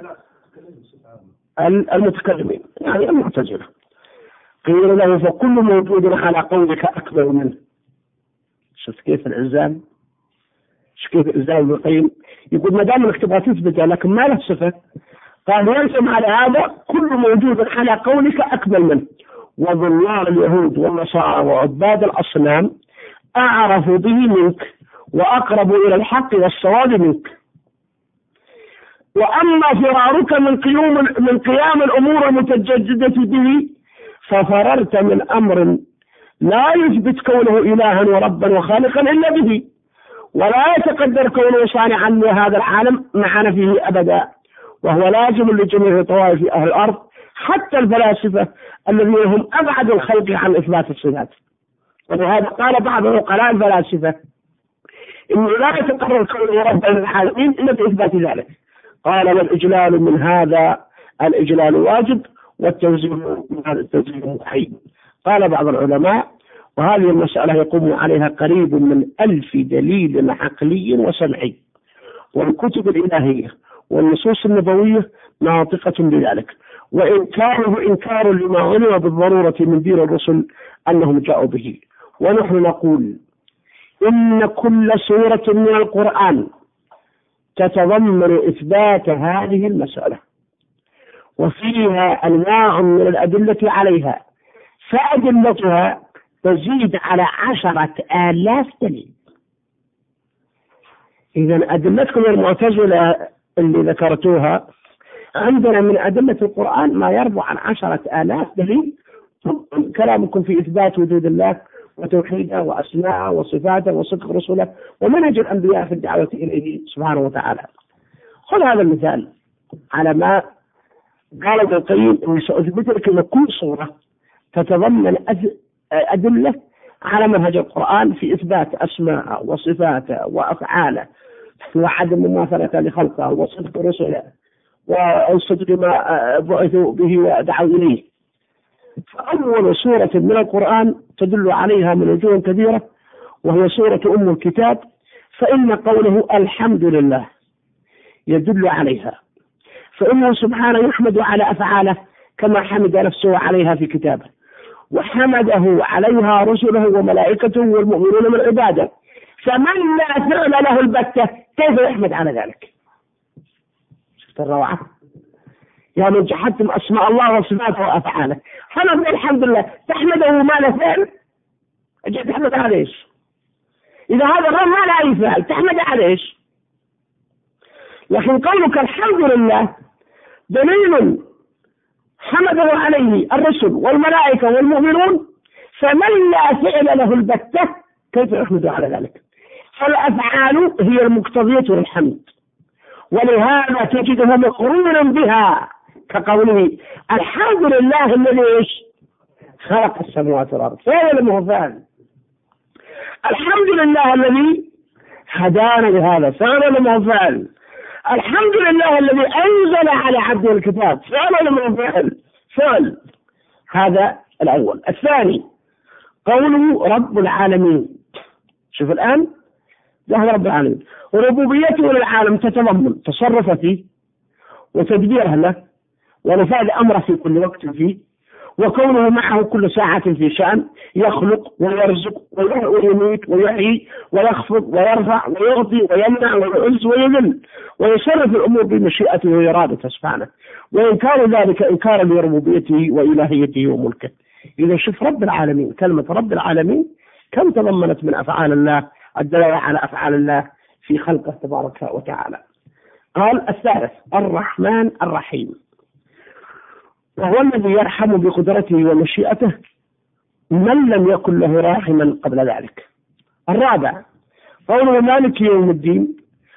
المتكلمين يعني المعتزلة. قيل له: فكل موجود على قولك أكبر منه. شفت كيف الإلزام؟ كيف الإلزام ابن القيم يقول ما دام انك تبغى تثبتها لكن ما له صفة، قال يلزم على هذا كل موجود على قولك أكبر منه. وظلال اليهود والنصارى وعباد الأصنام أعرف به منك وأقرب إلى الحق والصواب منك. وأما فرارك من قيام الأمور المتجددة به ففررت من أمر لا يثبت كونه إلها وربا وخالقا إلا به، ولا يتقدر كونه صانعا لهذا العالم مع نفيه أبدا، وهو لازم لجميع طوائف أهل الأرض حتى الفلاسفة الذين هم أبعد الخلق عن إثبات الصفات. ولهذا قال بعض عقلاء الفلاسفة إنه لا يتقرر كونه ربا للعالمين إلا بإثبات ذلك. قال: والإجلال من هذا الإجلال واجب والتوزيع من هذا التوزيع محيي. قال بعض العلماء: وهذه المسألة يقوم عليها قريب من 1000 دليل عقلي وسمعي، والكتب الإلهية والنصوص النبوية ناطقة بذلك، وإنكاره إنكار لما علم بالضرورة من دين الرسل أنهم جاءوا به. ونحن نقول إن كل سورة من القرآن تتضمن إثبات هذه المسألة، وفيها أنواع من الأدلة عليها، فأدلتها تزيد على 10,000 دليل. إذن أدلتكم المعتزلة اللي ذكرتوها عندنا من أدلة القرآن ما يربع عن 10,000 دليل. كلامكم في إثبات وجود الله وتوحيده وأسماءه وصفاته وصدق رسوله ومنهج الأنبياء في الدعوة إليه سبحانه وتعالى. خذ هذا المثال على ما قال ابن القيم إني سأثبت لك أن كل صورة تتضمن أدلة على منهج القرآن في إثبات أسماءه وصفاته وأفعاله وعدم مماثلة لخلقه وصدق رسله وصدق ما بعثوا به ودعوا إليه. فأول سورة من القرآن تدل عليها من وجوه كثيرة، وهي سورة أم الكتاب، فإن قوله الحمد لله يدل عليها، فإنه سبحانه يحمد على أفعاله كما حمد نفسه عليها في كتابه، وحمده عليها رسله وملائكته والمؤمنون من عباده، فمن لا فعل له البتة كيف يحمد على ذلك؟ شفت الروعة؟ يا من جحدتم أسماء الله وصفاته وأفعاله، حمد الحمد لله تحمده ما له فعل، أجل تحمد على إيش؟ إذا هذا غير ما له أي فعل تحمد على إيش؟ لكن قولك الحمد لله دليل حمده عليه الرسل والملائكة والمؤمنون، فمن لا فعل له البتة كيف يحمد على ذلك؟ فالأفعال هي المقتضية للحمد، ولهذا تجده مقرونا بها كقوله الحمد لله الذي خلق السماوات والأرض، فعل ولا فعل؟ الحمد لله الذي هدانا لهذا، فعل ولا فعل؟ الحمد لله الذي أنزل على عبده الكتاب، فعل ولا فعل؟ فعل. هذا الأول. الثاني قوله رب العالمين، شوف الآن ده رب العالمين، وربوبيته للعالم تتضمن تصرف فيه وتدبيره له ونفاذ أمره في كل وقت فيه، وكونه معه كل ساعة في شأن، يخلق ويرزق ويميت ويحيي ويخفض ويرفع ويعطي ويمنع ويعز ويذل، ويصرف الأمور بمشيئته وإرادته سبحانه، وإنكار ذلك إنكارا لربوبيته وإلهيته وملكه. إذا شوف رب العالمين، كلمة رب العالمين كم تضمنت من أفعال الله الدلالة على أفعال الله في خلقه تبارك وتعالى. قال الثالث الرحمن الرحيم، وهو الذي يرحم بقدرته ومشيئته من لم يكن له راحما قبل ذلك. الرابع قوله مالك يوم الدين،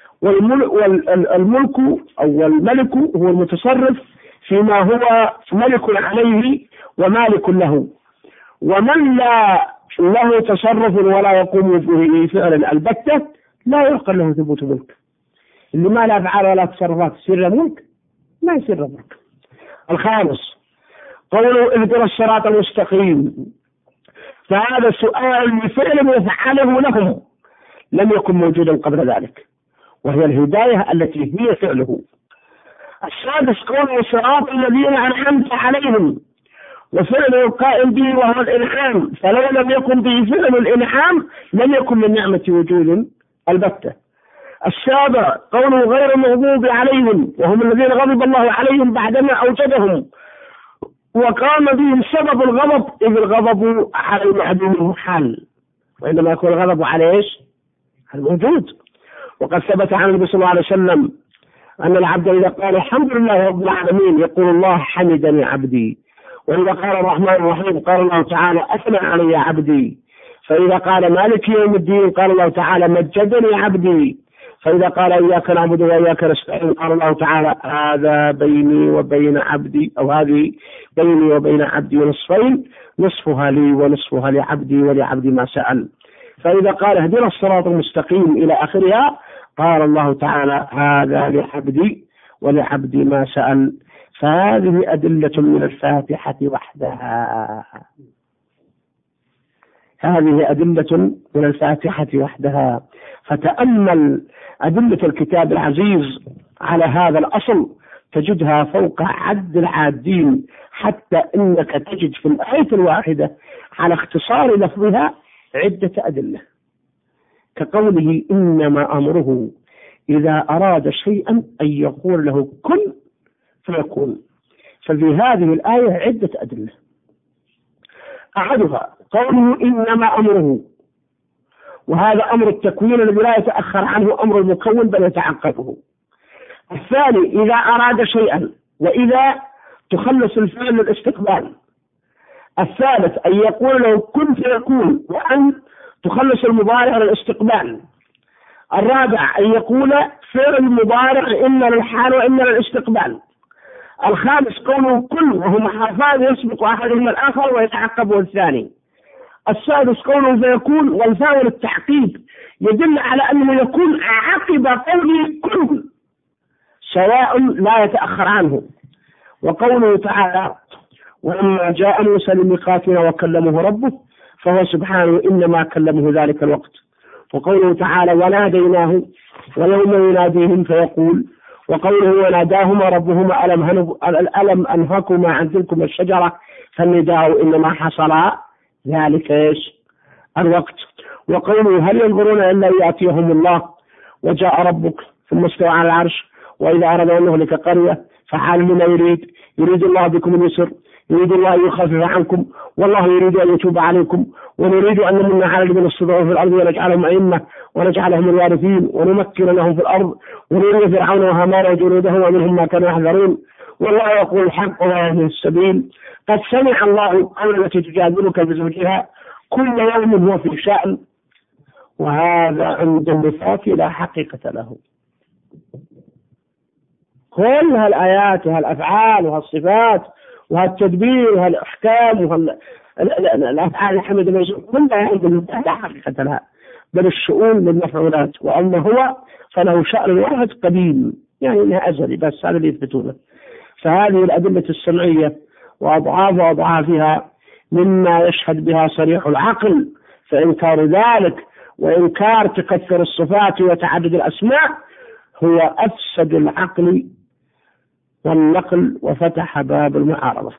والملك أو الملك هو المتصرف فيما هو ملك عليه ومالك له، ومن لا له تصرف ولا يقوم به فعلا البتة لا يعقل له ثبوت ملك. اللي ما لا أفعال ولا تصرفات سر ملك ما يصير ملك. الخامس قوله اهدنا الصراط المستقيم، فهذا سؤال بفعل يفعله لهم لم يكن موجودا قبل ذلك، وهي الهداية التي هي فعله. السادس قوله صراط الذين أنعمت عليهم، وفعل القائم به وهو الإنعام، فلو لم يكن به فعل الإنعام لم يكن للنعمة وجود البتة. السابع قوله غير المغضوب عليهم، وهم الذين غضب الله عليهم بعدما أوجدهم وقام بهم سبب الغضب، إذ الغضب على المعدوم المحال، وإنما يكون الغضب على إيش؟ الموجود. وقد ثبت عن النبي صلى الله عليه وسلم أن العبد إذا قال الحمد لله رب العالمين يقول الله حمدني عبدي، وإذا قال الرحمن الرحيم قال الله تعالى أثنى علي عبدي، فإذا قال مالك يوم الدين قال الله تعالى مجدني عبدي، فإذا قال إياك نعبد وإياك نستعين قال الله تعالى هذا بيني وبين عبدي، أو هذه بيني وبين عبدي نصفين، نصفها لي ونصفها لعبدي ولعبدي ما سأل. فإذا قال اهدنا الصراط المستقيم إلى آخرها قال الله تعالى هذا لعبدي ولعبدي ما سأل. فهذه أدلة من الفاتحة وحدها، هذه أدلة من الفاتحة وحدها. فتأمل أدلة الكتاب العزيز على هذا الأصل تجدها فوق عد العادين، حتى إنك تجد في الآية الواحدة على اختصار لفظها عدة أدلة، كقوله إنما أمره إذا أراد شيئا أن يقول له كن فيكون. ففي هذه الآية عدة أدلة، أحدها قوله إنما أمره، وهذا أمر التكوين الذي لا يتأخر عنه أمر المكون بل يتعقبه. الثاني إذا أراد شيئا، وإذا تخلص الفعل للاستقبال. الثالث أن يقول له كن فيكون، وأن تخلص المضارع للاستقبال. الرابع أن يقول فعل المضارع إما للحال وإما للاستقبال. الخامس قوله كن، وهما حرفان يسبق أحدهما الآخر ويتعقبه الثاني. السادس قوله فيكون، والفاء للتعقيب يدل على أنه يكون عقب قوله كن سواء لا يتأخر عنه. وقوله تعالى ولما جاء موسى لميقاتنا وكلمه ربه فهو سبحانه إنما كلمه ذلك الوقت. وقوله تعالى وناديناه ويوم يناديهم فيقول، وقوله وناداهما ربهما ألم أنهكما عن تلكما الشجرة، فالنداء إنما حصل ذلك الوقت. وقوله هل ينظرون إلا يأتيهم الله وجاء ربك ثم استوى على العرش، وإذا أراد أن يهلك قرية فحال لما يريد الله بكم اليسر، يريد الله أن يخفف عنكم، والله يريد أن يتوب عليكم، ونريد أن نمن على الذين استضعفوا في الأرض ونجعلهم أئمة ونجعلهم الوارثين ونمكن لهم في الأرض ونريد فرعون وهامان وجنودهم ومنهم ما كانوا يحذرون، والله يقول الحق ويهدي السبيل. قد سمع الله قول التي تجادلك في زوجها كل يوم هو في شأن، وهذا عند النفاق لا حقيقة له. كل هالآيات وهالأفعال وهالصفات وهالتدبير وهالأحكام وهالأفعال الحمد لله كلها عند النفاق لا حقيقة لها، بل الشؤون للمفعولات، وأما هو فله شأن واحد قديم يعني إنها أزلي، بس هذا اللي يثبتونه. فهذه الأدلة السمعية وأضعافها مما يشهد بها صريح العقل، فإنكار ذلك وإنكار تكثر الصفات وتعدد الأسماء هو أفسد العقل والنقل وفتح باب المعارضة.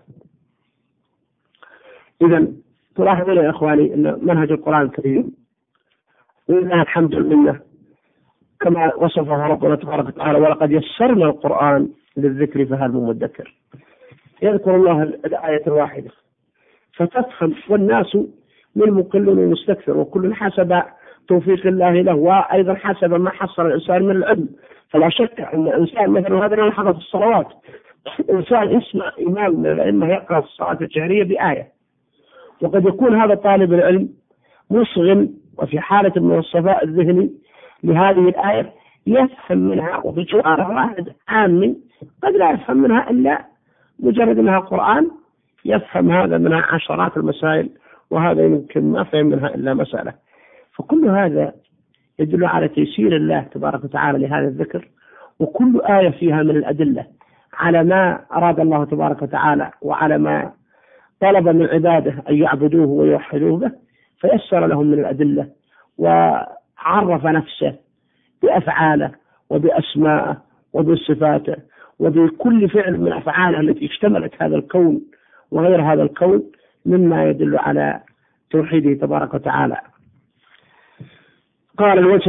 إذن تلاحظون يا إخواني أن منهج القرآن الكريم ولله الحمد لله كما وصفه ربنا تبارك وتعالى ولقد يسرنا القرآن للذكر فهل من مدكر. يذكر الله الآية الواحدة فتفهم، والناس من مقل ومستكثر، وكل حسب توفيق الله له، وأيضا حسب ما حصل الإنسان من العلم. فلا شك أن الإنسان مثلا هذا يلحظ في الصلوات، إنسان يسمع إمام من الأئمة يقرأ في الصلاة الجهرية بآية، وقد يكون هذا طالب العلم مصغٍ وفي حالة من الصفاء الذهني لهذه الآية يفهم منها، وبجوار واحد عامي قد لا يفهم منها إلا مجرد أنها قرآن، يفهم هذا منها عشرات المسائل، وهذا يمكن ما فهم منها إلا مسألة. فكل هذا يدل على تيسير الله تبارك وتعالى لهذا الذكر، وكل آية فيها من الأدلة على ما أراد الله تبارك وتعالى وعلى ما طلب من عباده أن يعبدوه ويوحدوه به، فيسر لهم من الأدلة وعرف نفسه بأفعاله وبأسمائه وبصفاته وبكل فعل من أفعاله التي اشتملت هذا الكون وغير هذا الكون مما يدل على توحيده تبارك وتعالى. قال الوجه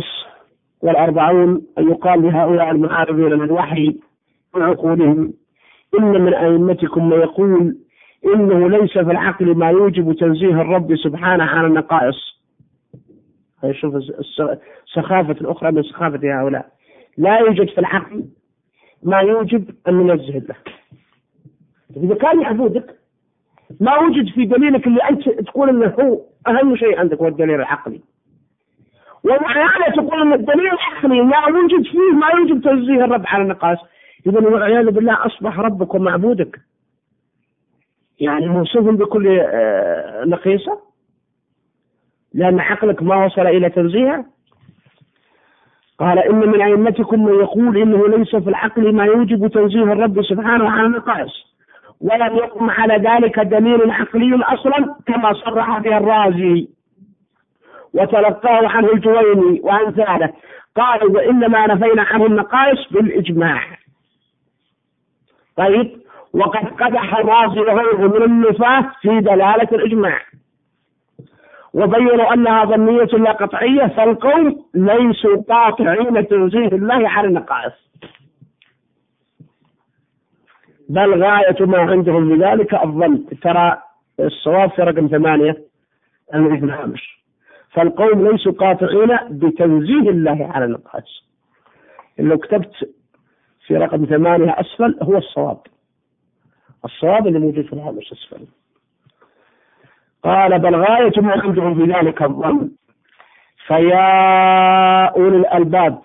46 أن يقال لهؤلاء المعارضين للوحي وعقولهم إن من أئمتكم من يقول إنه ليس في العقل ما يوجب تنزيه الرب سبحانه عن النقائص. شوف السخافة الأخرى من سخافة هؤلاء، لا يوجد في العقل ما يوجب أن ننزه الله. إذا كان يعبودك ما وجد في دليلك اللي أنت تقول أنه هو أهم شيء عندك هو الدليل العقلي، ومعنى تقول أن الدليل العقلي ما وجد فيه ما يوجب تنزيه الرب عن النقائص، إذا والعياذ بالله أصبح ربك ومعبودك يعني موصوف بكل نقيصة، لأن عقلك ما وصل إلى تنزيهه. قال إن من أئمتكم من يقول إنه ليس في العقل ما يوجب تنزيه الرب سبحانه عن النقائص، ولم يقم على ذلك دليل عقلي أصلا كما صرح به الرازي وتلقاه عنه الجويني وأمثاله. قال وإنما نفينا عنه النقائص بالإجماع. طيب، وقد قدح الرازي وغيره من النفاة في دلالة الإجماع، وبينوا أنها ظنية لا قطعية، فالقوم ليسوا قاطعين تنزيه الله عن النقائص، بل غاية ما عندهم بذلك الظن. ترى الصواب في رقم 8 الإجماع، فالقوم ليسوا قاطعين بتنزيه الله عن النقائص. لو كتبت في رقم 8 أسفل هو الصواب اللي موجود في الهامش أسفل. قال بل غاية ما عندهم بذلك الظن، فيا أولي الألباب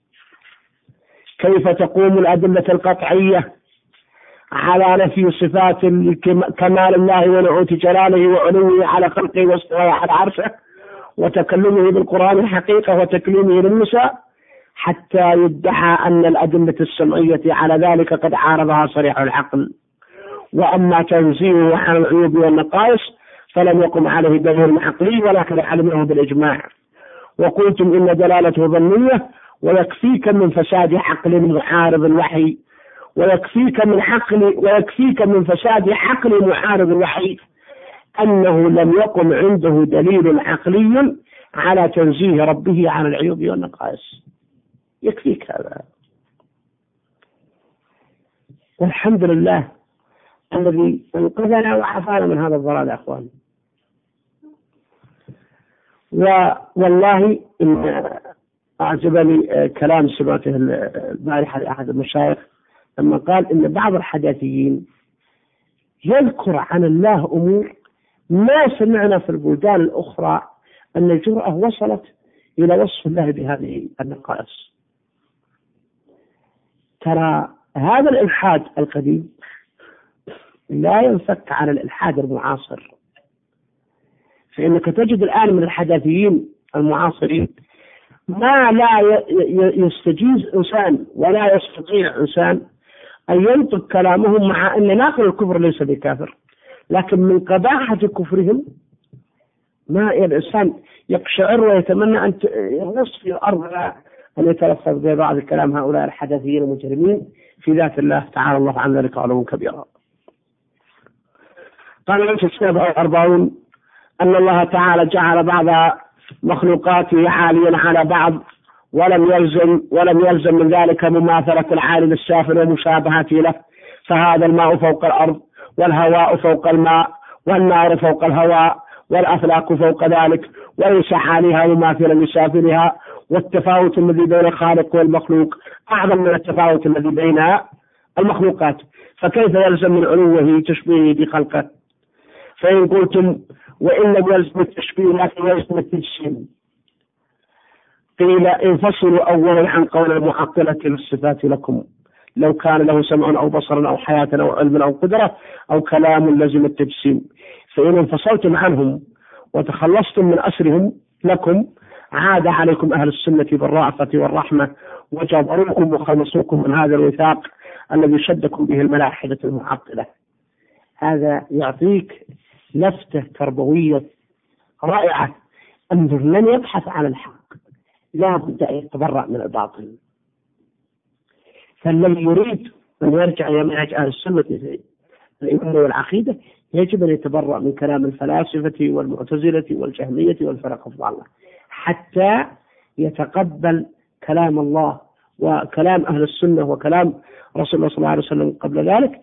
كيف تقوم الأدلة القطعية على نفي صفات كمال الله ونعوت جلاله وعلوه على خلقه واستواء على عرشه وتكلمه بالقرآن الحقيقة وتكليمه للموسى، حتى يدعى أن الأدلة السمعية على ذلك قد عارضها صريح العقل. وأما تنزيهه عن العيوب والنقائص فلم يقم عليه دليل عقلي ولكن علمه بالإجماع. وقلتم إن دلالته ظنية ويكفيك من فساد عقل معارض الوحي، ويكفيك من فساد عقل معارض الوحي أنه لم يقم عنده دليل عقلي على تنزيه ربه عن العيوب والنقائص. يكفيك هذا. والحمد لله الذي انقذنا وعافانا من هذا الضلال يا أخوان. والله إن أعجبني كلام سمعته البارحة لأحد المشايخ لما قال إن بعض الحداثيين يذكر عن الله أمور ما سمعنا في البلدان الأخرى أن الجرأة وصلت إلى وصف الله بهذه النقائص. ترى هذا الإلحاد القديم لا ينفك عن الإلحاد المعاصر، فإنك تجد الآن من الحداثيين المعاصرين ما لا يستجيز إنسان ولا يستطيع إنسان أن ينطق كلامهم، مع أن ناقل الكفر ليس بكافر، لكن من قباحة كفرهم ما الإنسان يقشعر ويتمنى أن يغص في الأرض أن يتلفظ ببعض الكلام هؤلاء الحداثيين المجرمين في ذات الله تعالى الله عن ذلك علوا كبيرا. قال ليس السبب الأربعون أن الله تعالى جعل بعض مخلوقاته عاليا على بعض ولم يلزم من ذلك مماثلة العالي للسافل ومشابهته له، فهذا الماء فوق الأرض والهواء فوق الماء والنار فوق الهواء والأفلاك فوق ذلك، وليس عاليها مماثلا لسافلها، والتفاوت الذي بين الخالق والمخلوق أعظم من التفاوت الذي بين المخلوقات، فكيف يلزم من علوه تشبيهه بخلقه؟ فإن قلتم وإن لم يلزم التشبيه لكن يلزم التجسيم، قيل انفصلوا أولا عن قول المعطلة للصفات لكم، لو كان له سمع أو بصر أو حياة أو علم أو قدرة أو كلام لزم التجسيم. فإن انفصلتم عنهم وتخلصتم من أسرهم لكم عاد عليكم أهل السنة بالرأفة والرحمة وجبروكم وخلصوكم من هذا الوثاق الذي شدكم به الملاحدة المعطلة. هذا يعطيك لفتة تربوية رائعة، أنه لن يبحث عن الحق لا بد أن يتبرأ من الباطل. فالذي يريد أن يرجع إلى منهج أهل السنة في الإيمان والعقيدة يجب أن يتبرأ من كلام الفلاسفة والمعتزلة والجهمية والفرق الضالة حتى يتقبل كلام الله وكلام أهل السنة وكلام رسول الله صلى الله عليه وسلم قبل ذلك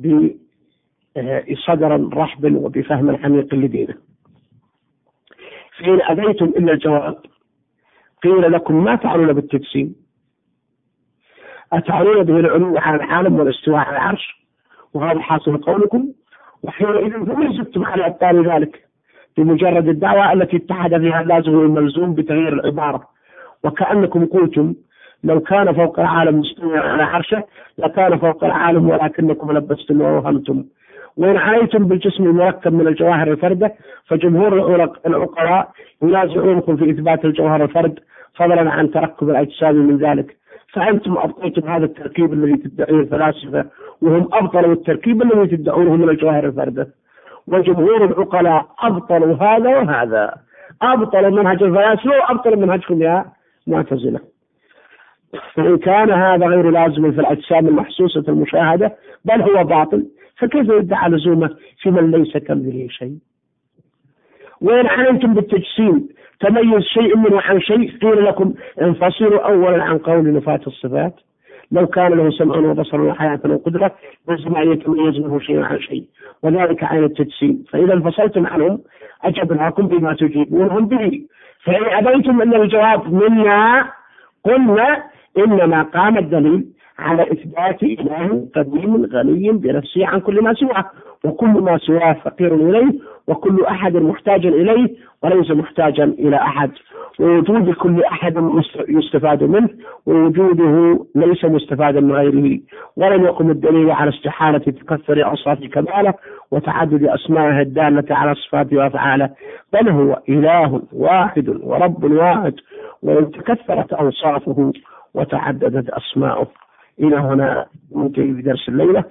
بصدر رحب وبفهم عميق لدينه. فإن أبيتم إلا الجواب قيل لكم ما تعنون بالتجسيم؟ أتعنون به العلو على العالم والاستواء على العرش؟ وهذا حاصل قولكم، وحينئذ فما زدتم على أبطال ذلك بمجرد الدعوة التي اتحد فيها اللازم والملزوم بتغيير العبارة، وكأنكم قلتم لو كان فوق العالم مستوى على عرشه لكان فوق العالم ولكنكم لبستم ووهمتم. وإن عليتم بالجسم المركب من الجواهر الفردة فجمهور العقلاء ينازعونكم في إثبات الجوهر الفرد فضلا عن تركب الأجسام من ذلك، فأنتم أبطلتم هذا التركيب الذي تدعيه الفلاسفة وهم أبطلوا التركيب الذي تدعونه من الجواهر الفردة، وجمهور العقلاء أبطلوا هذا وهذا، أبطلوا منهج الفلاسفة وأبطلوا منهجكم يا معتزلة. فإن كان هذا غير لازم في الأجسام المحسوسة المشاهدة بل هو باطل، فكيف يدعى لزومه في من ليس كمثله شيء؟ وإن علمتم بالتجسيم تميز شيء منه عن شيء قيل لكم انفصلوا أولا عن قول نفاة الصفات، لو كان له سمع وبصر وحياة وقدرة لازم أن يتميز منه شيء عن شيء، وذلك عين التجسيم. فإذا انفصلتم عنهم أجبناكم بما تجيبونهم به، فإن أبيتم أن الجواب منا قلنا إنما قام الدليل على إثبات إله قديم غني بنفسه عن كل ما سواه، وكل ما سواه فقير إليه، وكل أحد محتاج إليه وليس محتاجا إلى أحد، ووجود كل أحد يستفاد منه ووجوده ليس مستفادا من غيره. ولم يقم الدليل على استحالة تكثر أوصاف كماله وتعدد أسمائه الدالة على صفاته وأفعاله، بل هو إله واحد ورب واحد، وإن تكثرت أوصافه وتعددت أسماؤه. إلى هنا منتهي بدرس الليلة،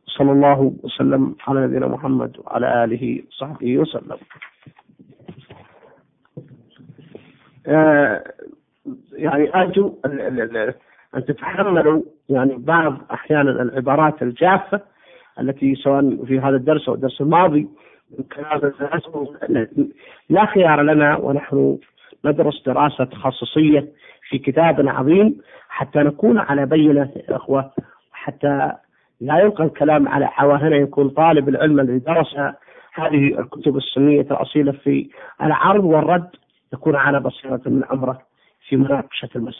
صلى الله وسلم على نبينا محمد وعلى آله وصحبه وسلم. يعني أرجو أن تتحملوا يعني بعض أحيانا العبارات الجافة التي سواء في هذا الدرس أو الدرس الماضي من كلام لا خيار لنا، ونحن ندرس دراسة تخصصية في كتاب عظيم حتى نكون على بينة يا إخوة، حتى لا يلقى الكلام على عواهنا، يكون طالب العلم الذي درس هذه الكتب السنية الأصيلة في العرض والرد يكون على بصيرة من أمره في مناقشة المسألة.